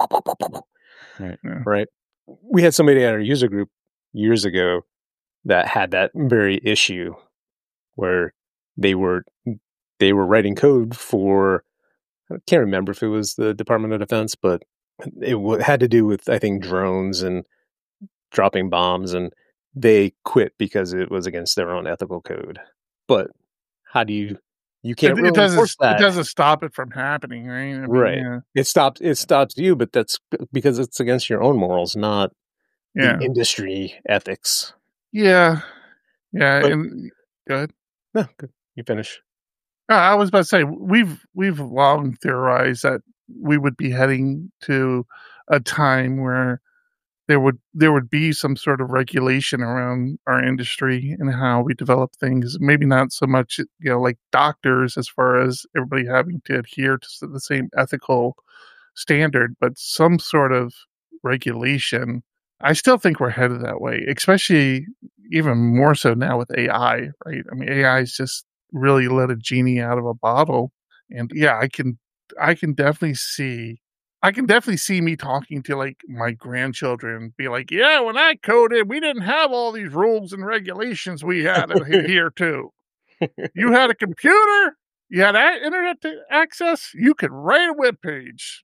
S3: Right. We had somebody at our user group years ago that had that very issue where they were writing code for, I can't remember if it was the Department of Defense, but it had to do with, I think, drones and dropping bombs, and they quit because it was against their own ethical code. But how do you can't really enforce that.
S2: It doesn't stop it from happening, right? I mean,
S3: right. Yeah. It stops you, but that's because it's against your own morals, not the industry ethics.
S2: Yeah. Yeah. And go ahead.
S3: No, good. You finish.
S2: I was about to say we've long theorized that we would be heading to a time where there would be some sort of regulation around our industry and how we develop things. Maybe not so much, like doctors, as far as everybody having to adhere to the same ethical standard, but some sort of regulation. I still think we're headed that way, especially even more so now with AI, right? I mean, AI is just really let a genie out of a bottle. And yeah, I can definitely see me talking to like my grandchildren, be like, yeah, when I coded, we didn't have all these rules and regulations we had here too. You had a computer, you had internet access, you could write a web page.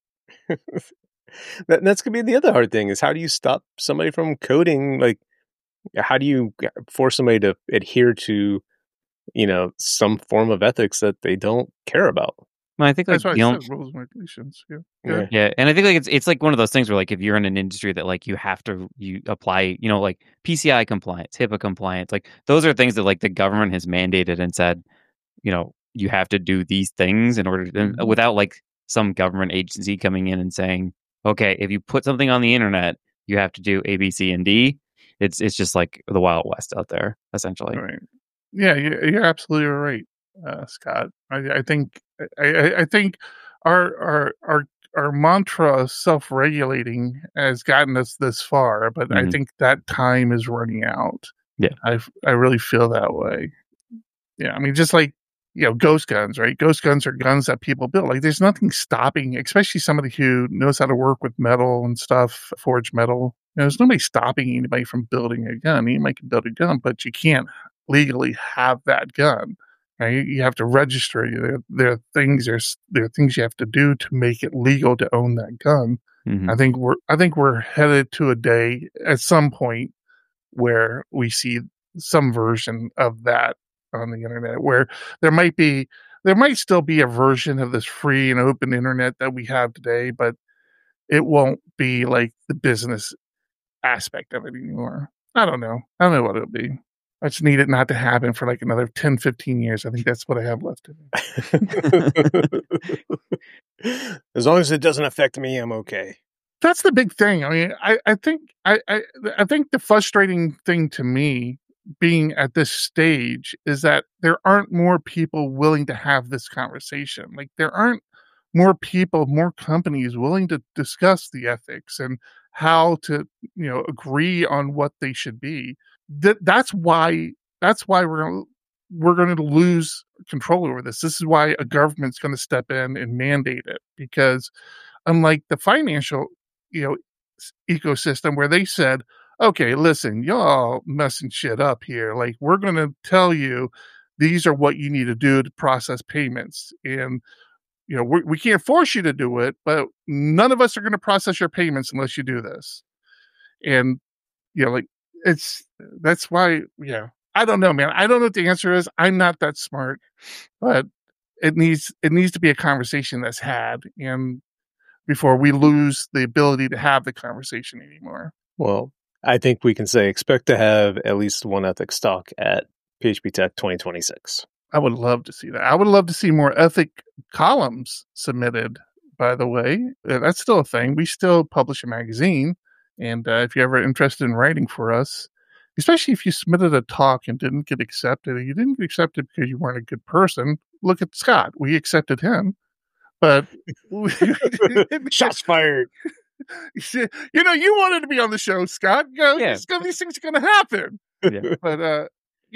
S3: That's gonna be the other hard thing is how do you stop somebody from coding? Like, how do you force somebody to adhere to some form of ethics that they don't care about?
S4: Well, I think
S2: that's why I said rules and regulations.
S4: Yeah, and I think like it's like one of those things where like if you're in an industry that like you apply, like PCI compliance, HIPAA compliance, like those are things that like the government has mandated and said, you have to do these things in order to, without like some government agency coming in and saying, okay, if you put something on the internet, you have to do A, B, C, and D. It's just like the Wild West out there, essentially.
S2: Right. Yeah, you're absolutely right, Scott. I think our our mantra of self-regulating has gotten us this far, but I think that time is running out.
S4: Yeah.
S2: I really feel that way. Yeah, I mean, just like, ghost guns, right? Ghost guns are guns that people build. Like, there's nothing stopping, especially somebody who knows how to work with metal and stuff, forge metal. There's nobody stopping anybody from building a gun. Anybody can build a gun, but you can't legally have that gun. Right? You have to register it. There are things you have to do to make it legal to own that gun. I think we're headed to a day at some point where we see some version of that on the internet, where there might still be a version of this free and open internet that we have today, but it won't be like the business aspect of it anymore. I don't know what it'll be. I just need it not to happen for like another 10, 15 years. I think that's what I have left to
S3: do. As long as it doesn't affect me, I'm okay.
S2: That's the big thing. I mean, I think the frustrating thing to me being at this stage is that there aren't more people willing to have this conversation. Like, there aren't more companies willing to discuss the ethics and how to, agree on what they should be. That's why we're going to lose control over this. This is why a government's going to step in and mandate it, because unlike the financial, ecosystem where they said, okay, listen, y'all messing shit up here. Like, we're going to tell you these are what you need to do to process payments. And, we can't force you to do it, but none of us are going to process your payments unless you do this. And, that's why, I don't know, man. I don't know what the answer is. I'm not that smart, but it needs to be a conversation that's had, and before we lose the ability to have the conversation anymore.
S3: Well, I think we can say expect to have at least one ethics talk at PHP Tech 2026.
S2: I would love to see that. I would love to see more ethic columns submitted, by the way. That's still a thing. We still publish a magazine. And if you're ever interested in writing for us, especially if you submitted a talk and didn't get accepted, or you didn't get accepted because you weren't a good person, look at Scott. We accepted him. But
S3: shots fired.
S2: You wanted to be on the show, Scott. These things are going to happen.
S4: Yeah.
S2: But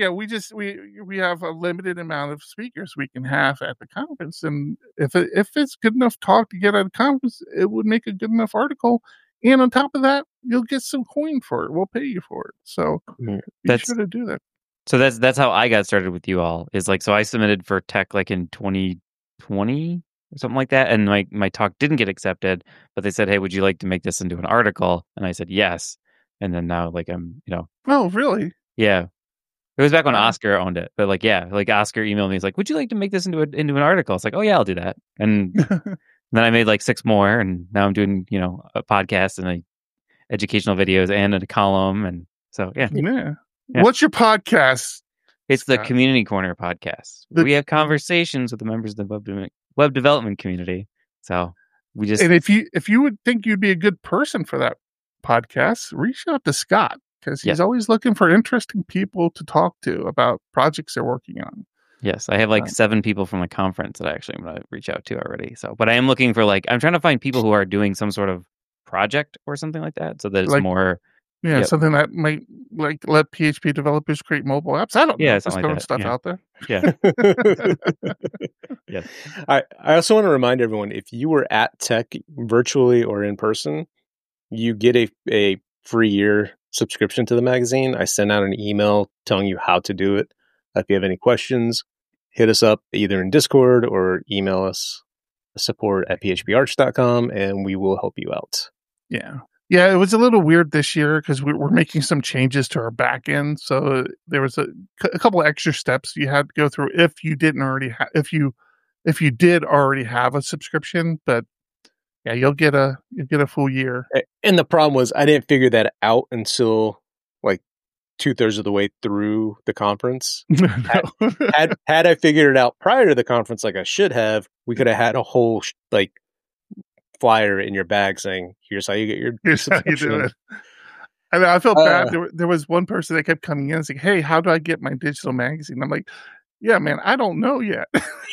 S2: we have a limited amount of speakers we can have at the conference, and if it's good enough talk to get at a conference, it would make a good enough article. And on top of that, you'll get some coin for it. We'll pay you for it. So be sure to do that.
S4: So that's how I got started with you all. Is like, so I submitted for tech like in 2020 or something like that, and my talk didn't get accepted, but they said, hey, would you like to make this into an article? And I said yes. And then now, like, I'm
S2: Oh, really?
S4: Yeah. It was back when Oscar owned it, but Oscar emailed me. He's like, would you like to make this into an article? It's like, oh yeah, I'll do that. And then I made like 6 more, and now I'm doing, a podcast and educational videos and a column. And so, yeah.
S2: What's your podcast?
S4: It's the Community Corner podcast. We have conversations with the members of the web development community. So we just...
S2: And if you would think you'd be a good person for that podcast, reach out to Scott, because he's always looking for interesting people to talk to about projects they're working on.
S4: Yes, I have like 7 people from the conference that I actually am going to reach out to already. So, but I am looking for I'm trying to find people who are doing some sort of project or something like that, so that it's more.
S2: Yeah, something that might let PHP developers create mobile apps. I don't know. Just throwing stuff out there.
S4: Yeah.
S3: Yeah. I also want to remind everyone, if you were at Tech virtually or in person, you get a free year subscription to the magazine. I sent out an email telling you how to do it. If you have any questions, hit us up either in Discord or email us support@phparch.com, and we will help you out.
S2: Yeah. Yeah, it was a little weird this year because we're making some changes to our back end. So there was a couple of extra steps you had to go through if you didn't already if you did already have a subscription. But yeah, you'll get a full year.
S3: And the problem was I didn't figure that out until 2/3 of the way through the conference. Had I figured it out prior to the conference, like I should have, we could have had a whole flyer in your bag saying, "Here's how you get your subscription."
S2: How you do it. I mean, I felt bad. There was one person that kept coming in and saying, "Hey, how do I get my digital magazine?" I'm like, Yeah, man, I don't know yet.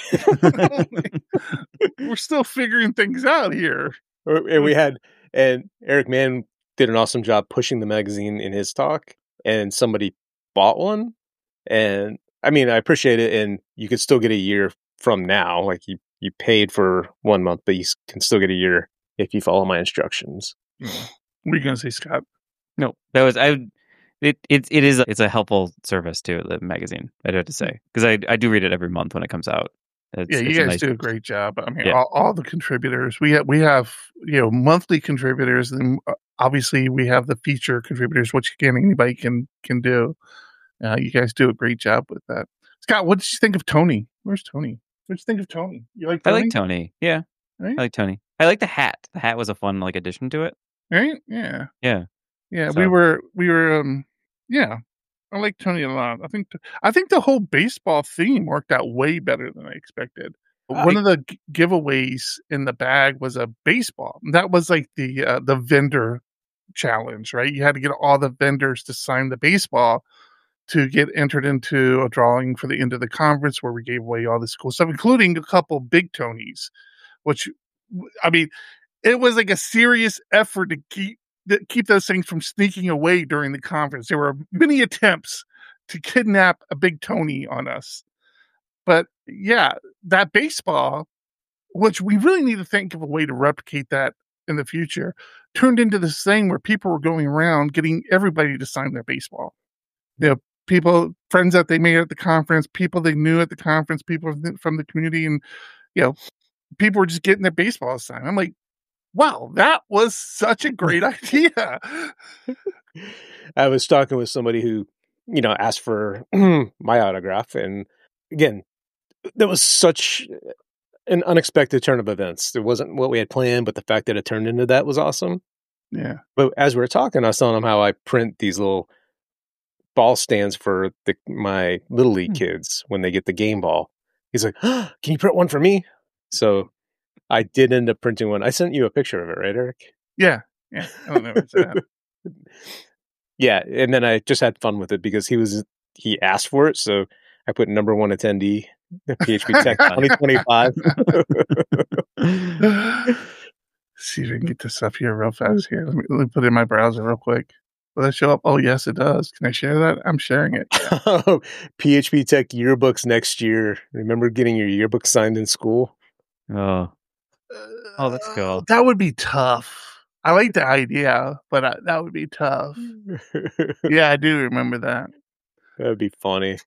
S2: We're still figuring things out here.
S3: And Eric Mann did an awesome job pushing the magazine in his talk, and somebody bought one. And I mean, I appreciate it. And you could still get a year from now. Like you paid for 1 month, but you can still get a year if you follow my instructions.
S2: What are you going to say, Scott?
S4: No, that was it's a helpful service too, the magazine. I'd have to say, because I do read it every month when it comes out.
S2: You guys do a great job. I mean, all the contributors we have monthly contributors, and obviously we have the feature contributors, which again anybody can do. You guys do a great job with that. Scott, what did you think of Tony? Where's Tony? What did you think of Tony? You like Tony?
S4: I like Tony. Yeah, right? I like Tony. I like the hat. The hat was a fun addition to it.
S2: Right? Yeah.
S4: Yeah.
S2: Yeah. So. We were. Yeah. I like Tony a lot. I think the whole baseball theme worked out way better than I expected. One of the giveaways in the bag was a baseball. That was like the vendor challenge, right? You had to get all the vendors to sign the baseball to get entered into a drawing for the end of the conference, where we gave away all this cool stuff, including a couple big Tonys, which, I mean, it was like a serious effort to keep those things from sneaking away during the conference. There were many attempts to kidnap a big Tony on us. But yeah, that baseball, which we really need to think of a way to replicate that in the future, turned into this thing where people were going around getting everybody to sign their baseball. People, friends that they made at the conference, people they knew at the conference, people from the community, and people were just getting their baseball signed. I'm like, wow, that was such a great idea.
S3: I was talking with somebody who, asked for my autograph. And again, there was such an unexpected turn of events. It wasn't what we had planned, but the fact that it turned into that was awesome.
S2: Yeah.
S3: But as we were talking, I was telling him how I print these little ball stands for my Little League kids when they get the game ball. He's like, can you print one for me? So I did end up printing one. I sent you a picture of it, right, Eric?
S2: Yeah. I don't know what's that.
S3: Yeah, and then I just had fun with it because he asked for it, so I put number 1 attendee, PHP Tech 2025.
S2: See if I can get this up here real fast. Here, let me put it in my browser real quick. Will that show up? Oh, yes, it does. Can I share that? I'm sharing it.
S3: PHP Tech yearbooks next year. Remember getting your yearbook signed in school?
S4: Oh, that's cool.
S2: That would be tough. I like the idea, but that would be tough. Yeah, I do remember that.
S3: That would be funny.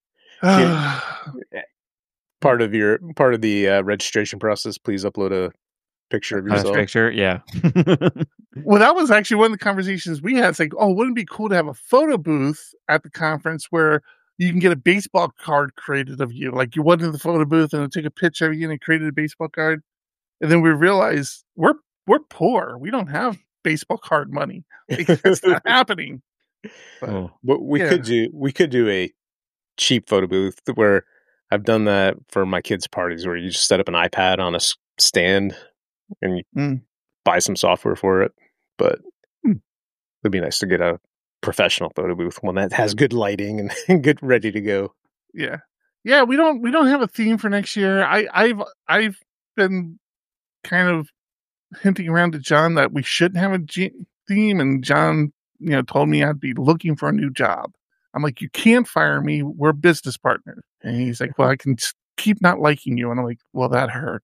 S3: Part of the registration process, please upload a picture of yourself.
S4: Picture, yeah.
S2: Well, that was actually one of the conversations we had. It's like, wouldn't it be cool to have a photo booth at the conference where you can get a baseball card created of you? Like you went to the photo booth and it took a picture of you and it created a baseball card. And then we realized we're poor. We don't have baseball card money. It's not happening.
S3: But we could do a cheap photo booth where I've done that for my kids' parties, where you just set up an iPad on a stand and you buy some software for it. But it'd be nice to get a professional photo booth, one that has good lighting and good ready to go.
S2: Yeah. We don't have a theme for next year. I've been kind of hinting around to John that we shouldn't have a theme, and John, told me I'd be looking for a new job. I'm like, you can't fire me. We're business partners. And he's like, well, I can keep not liking you. And I'm like, well, that hurt.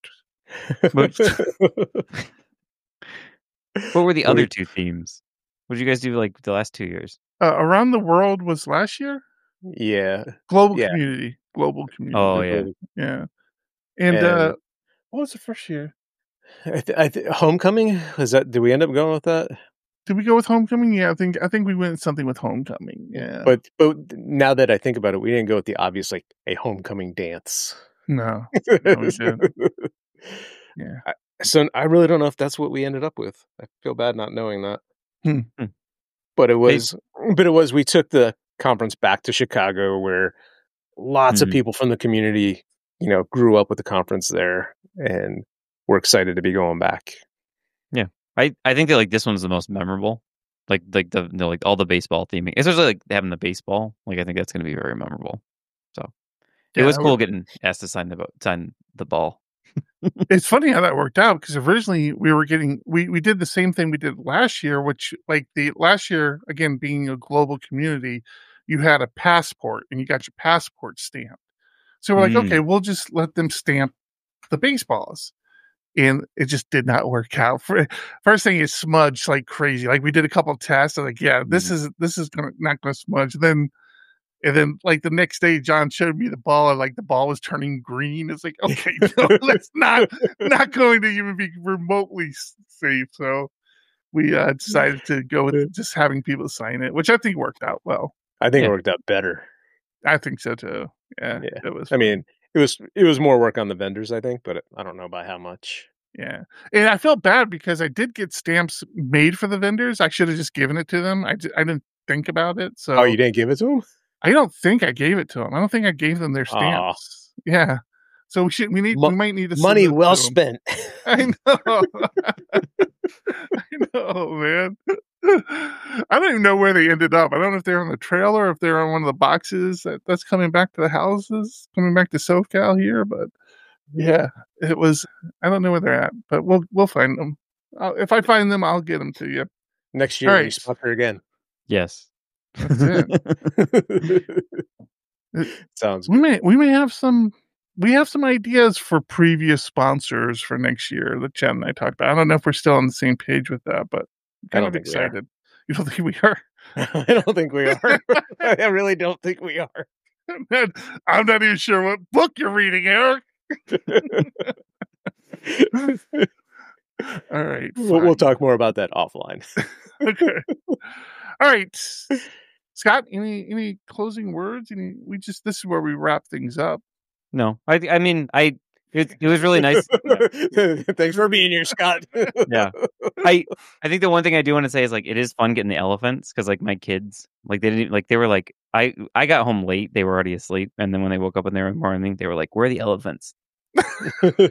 S4: What were the other two themes? What did you guys do like the last 2 years?
S2: Around the World was last year.
S3: Yeah.
S2: Global community.
S4: Oh, yeah.
S2: Yeah. And what was the first year?
S3: Homecoming? Did we end up going with that?
S2: Did we go with Homecoming? Yeah, I think we went something with Homecoming. Yeah.
S3: But now that I think about it, we didn't go with the obvious, like a homecoming dance.
S2: No we didn't. Yeah.
S3: So I really don't know if that's what we ended up with. I feel bad not knowing that. But it was we took the conference back to Chicago, where lots of people from the community, grew up with the conference there, and we're excited to be going back.
S4: Yeah. I think that this one's the most memorable. Like all the baseball theming, especially having the baseball. I think that's going to be very memorable. So It was cool getting asked to sign the ball.
S2: It's funny how that worked out because originally we did the same thing we did last year, which like the last year, again, being a global community, you had a passport and you got your passport stamped. So we're like, okay, we'll just let them stamp the baseballs. And it just did not work out. First thing is smudged like crazy. Like we did a couple of tests. I was like, yeah, this is not going to smudge. And then like the next day, John showed me the ball and like the ball was turning green. It's like, okay, no, that's not going to even be remotely safe. So we decided to go with just having people sign it, which I think worked out well.
S3: I think it worked out better.
S2: I think so too. Yeah. It was.
S3: I mean, it was more work on the vendors, I think, but I don't know by how much.
S2: Yeah. And I felt bad because I did get stamps made for the vendors. I should have just given it to them. I didn't think about it. So
S3: you didn't give it to them?
S2: I don't think I gave it to them. I don't think I gave them their stamps. Yeah. So we might need to
S3: money well spent.
S2: I know. I know, man. I don't even know where they ended up. I don't know if they're on the trailer or if they're on one of the boxes that's coming back to the houses, coming back to SoCal here. But yeah, it was. I don't know where they're at, but we'll find them. If I find them, I'll get them to you
S3: next year. Right. You sponsor again.
S4: Yes.
S2: That's it.
S3: Sounds good.
S2: We may have some. We have some ideas for previous sponsors for next year that Jen and I talked about. I don't know if we're still on the same page with that, but I'm kind of excited. You don't think we are?
S3: I don't think we are. I really don't think we are.
S2: I'm not even sure what book you're reading, Eric. All right.
S3: We'll talk more about that offline.
S2: Okay. All right. Scott, any closing words? This is where we wrap things up.
S4: No, I mean, it was really nice.
S3: Thanks for being here, Scott.
S4: Yeah, I think the one thing I do want to say is like it is fun getting the elephants because like my kids like they were like I got home late, they were already asleep, and then when they woke up in the morning they were like, where are the elephants?
S2: Like,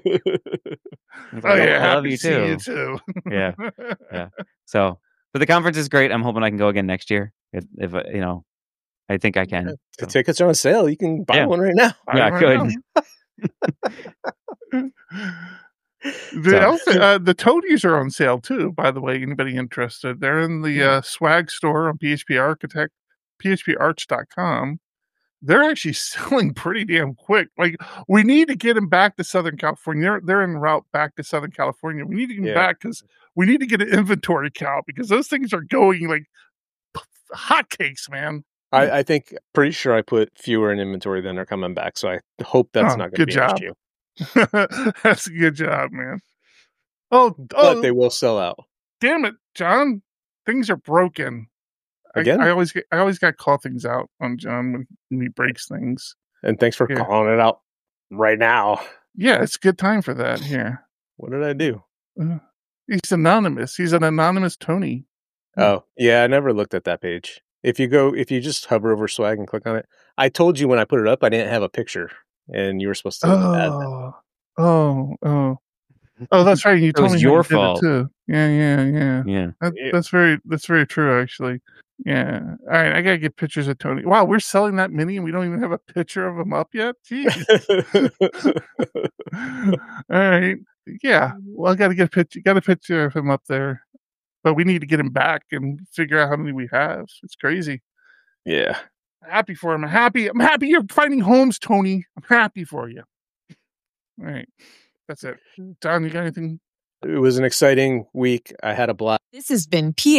S4: I love you too. Yeah. So but the conference is great. I'm hoping I can go again next year if you know. I think I can.
S3: The tickets are on sale. You can buy one right now.
S4: Yeah, good.
S2: The toadies are on sale too, by the way. Anybody interested? They're in the swag store on phparch.com. They're actually selling pretty damn quick. Like, we need to get them back to Southern California. They're en route back to Southern California. We need to get them back because we need to get an inventory count because those things are going like hotcakes, man.
S3: I think, pretty sure I put fewer in inventory than are coming back, so I hope that's not going to be an issue.
S2: That's a good job, man.
S3: But they will sell out.
S2: Damn it, John! Things are broken.
S3: Again,
S2: I always got to call things out on John when he breaks things.
S3: And thanks for calling it out right now.
S2: Yeah, it's a good time for that here.
S3: What did I do?
S2: He's anonymous. He's an anonymous Tony.
S3: Oh yeah, I never looked at that page. If you just hover over swag and click on it, I told you when I put it up, I didn't have a picture, and you were supposed to add that.
S2: Oh, that's right. You told me
S4: your fault
S2: too. Yeah. That's very true, actually. Yeah. All right, I gotta get pictures of Tony. Wow, we're selling that many, and we don't even have a picture of him up yet. Jeez. All right. Yeah. Well, I gotta get a picture. Got a picture of him up there. But we need to get him back and figure out how many we have. It's crazy.
S3: Yeah.
S2: I'm happy for him. I'm happy you're finding homes, Tony. I'm happy for you. All right. That's it. Don, you got anything?
S3: It was an exciting week. I had a blast.
S1: This has been PA.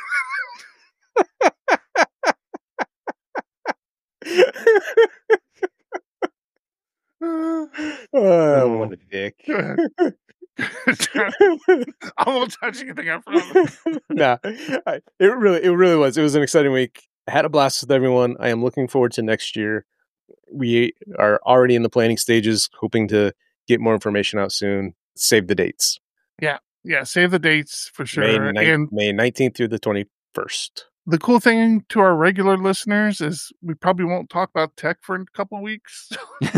S3: What a dick.
S2: I won't touch anything. I promise.
S3: It really was. It was an exciting week. I had a blast with everyone. I am looking forward to next year. We are already in the planning stages, hoping to get more information out soon. Save the dates.
S2: Yeah, save the dates for sure.
S3: May 19th through the 21st.
S2: The cool thing to our regular listeners is we probably won't talk about tech for a couple of weeks.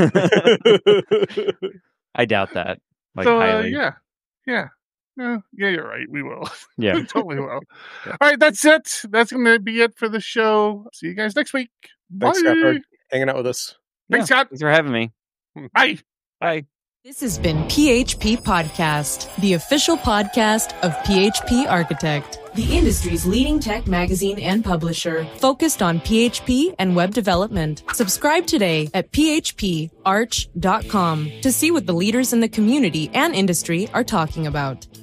S4: I doubt that.
S2: Highly. Yeah, you're right. We will.
S4: Yeah.
S2: We totally will. Yeah. All right, that's it. That's going to be it for the show. See you guys next week.
S3: Thanks,
S2: Bye.
S3: Scott, for hanging out with us.
S2: Thanks, Scott.
S4: Thanks for having me.
S2: Bye.
S4: Bye.
S1: This has been PHP Podcast, the official podcast of PHP Architect, the industry's leading tech magazine and publisher, focused on PHP and web development. Subscribe today at phparch.com to see what the leaders in the community and industry are talking about.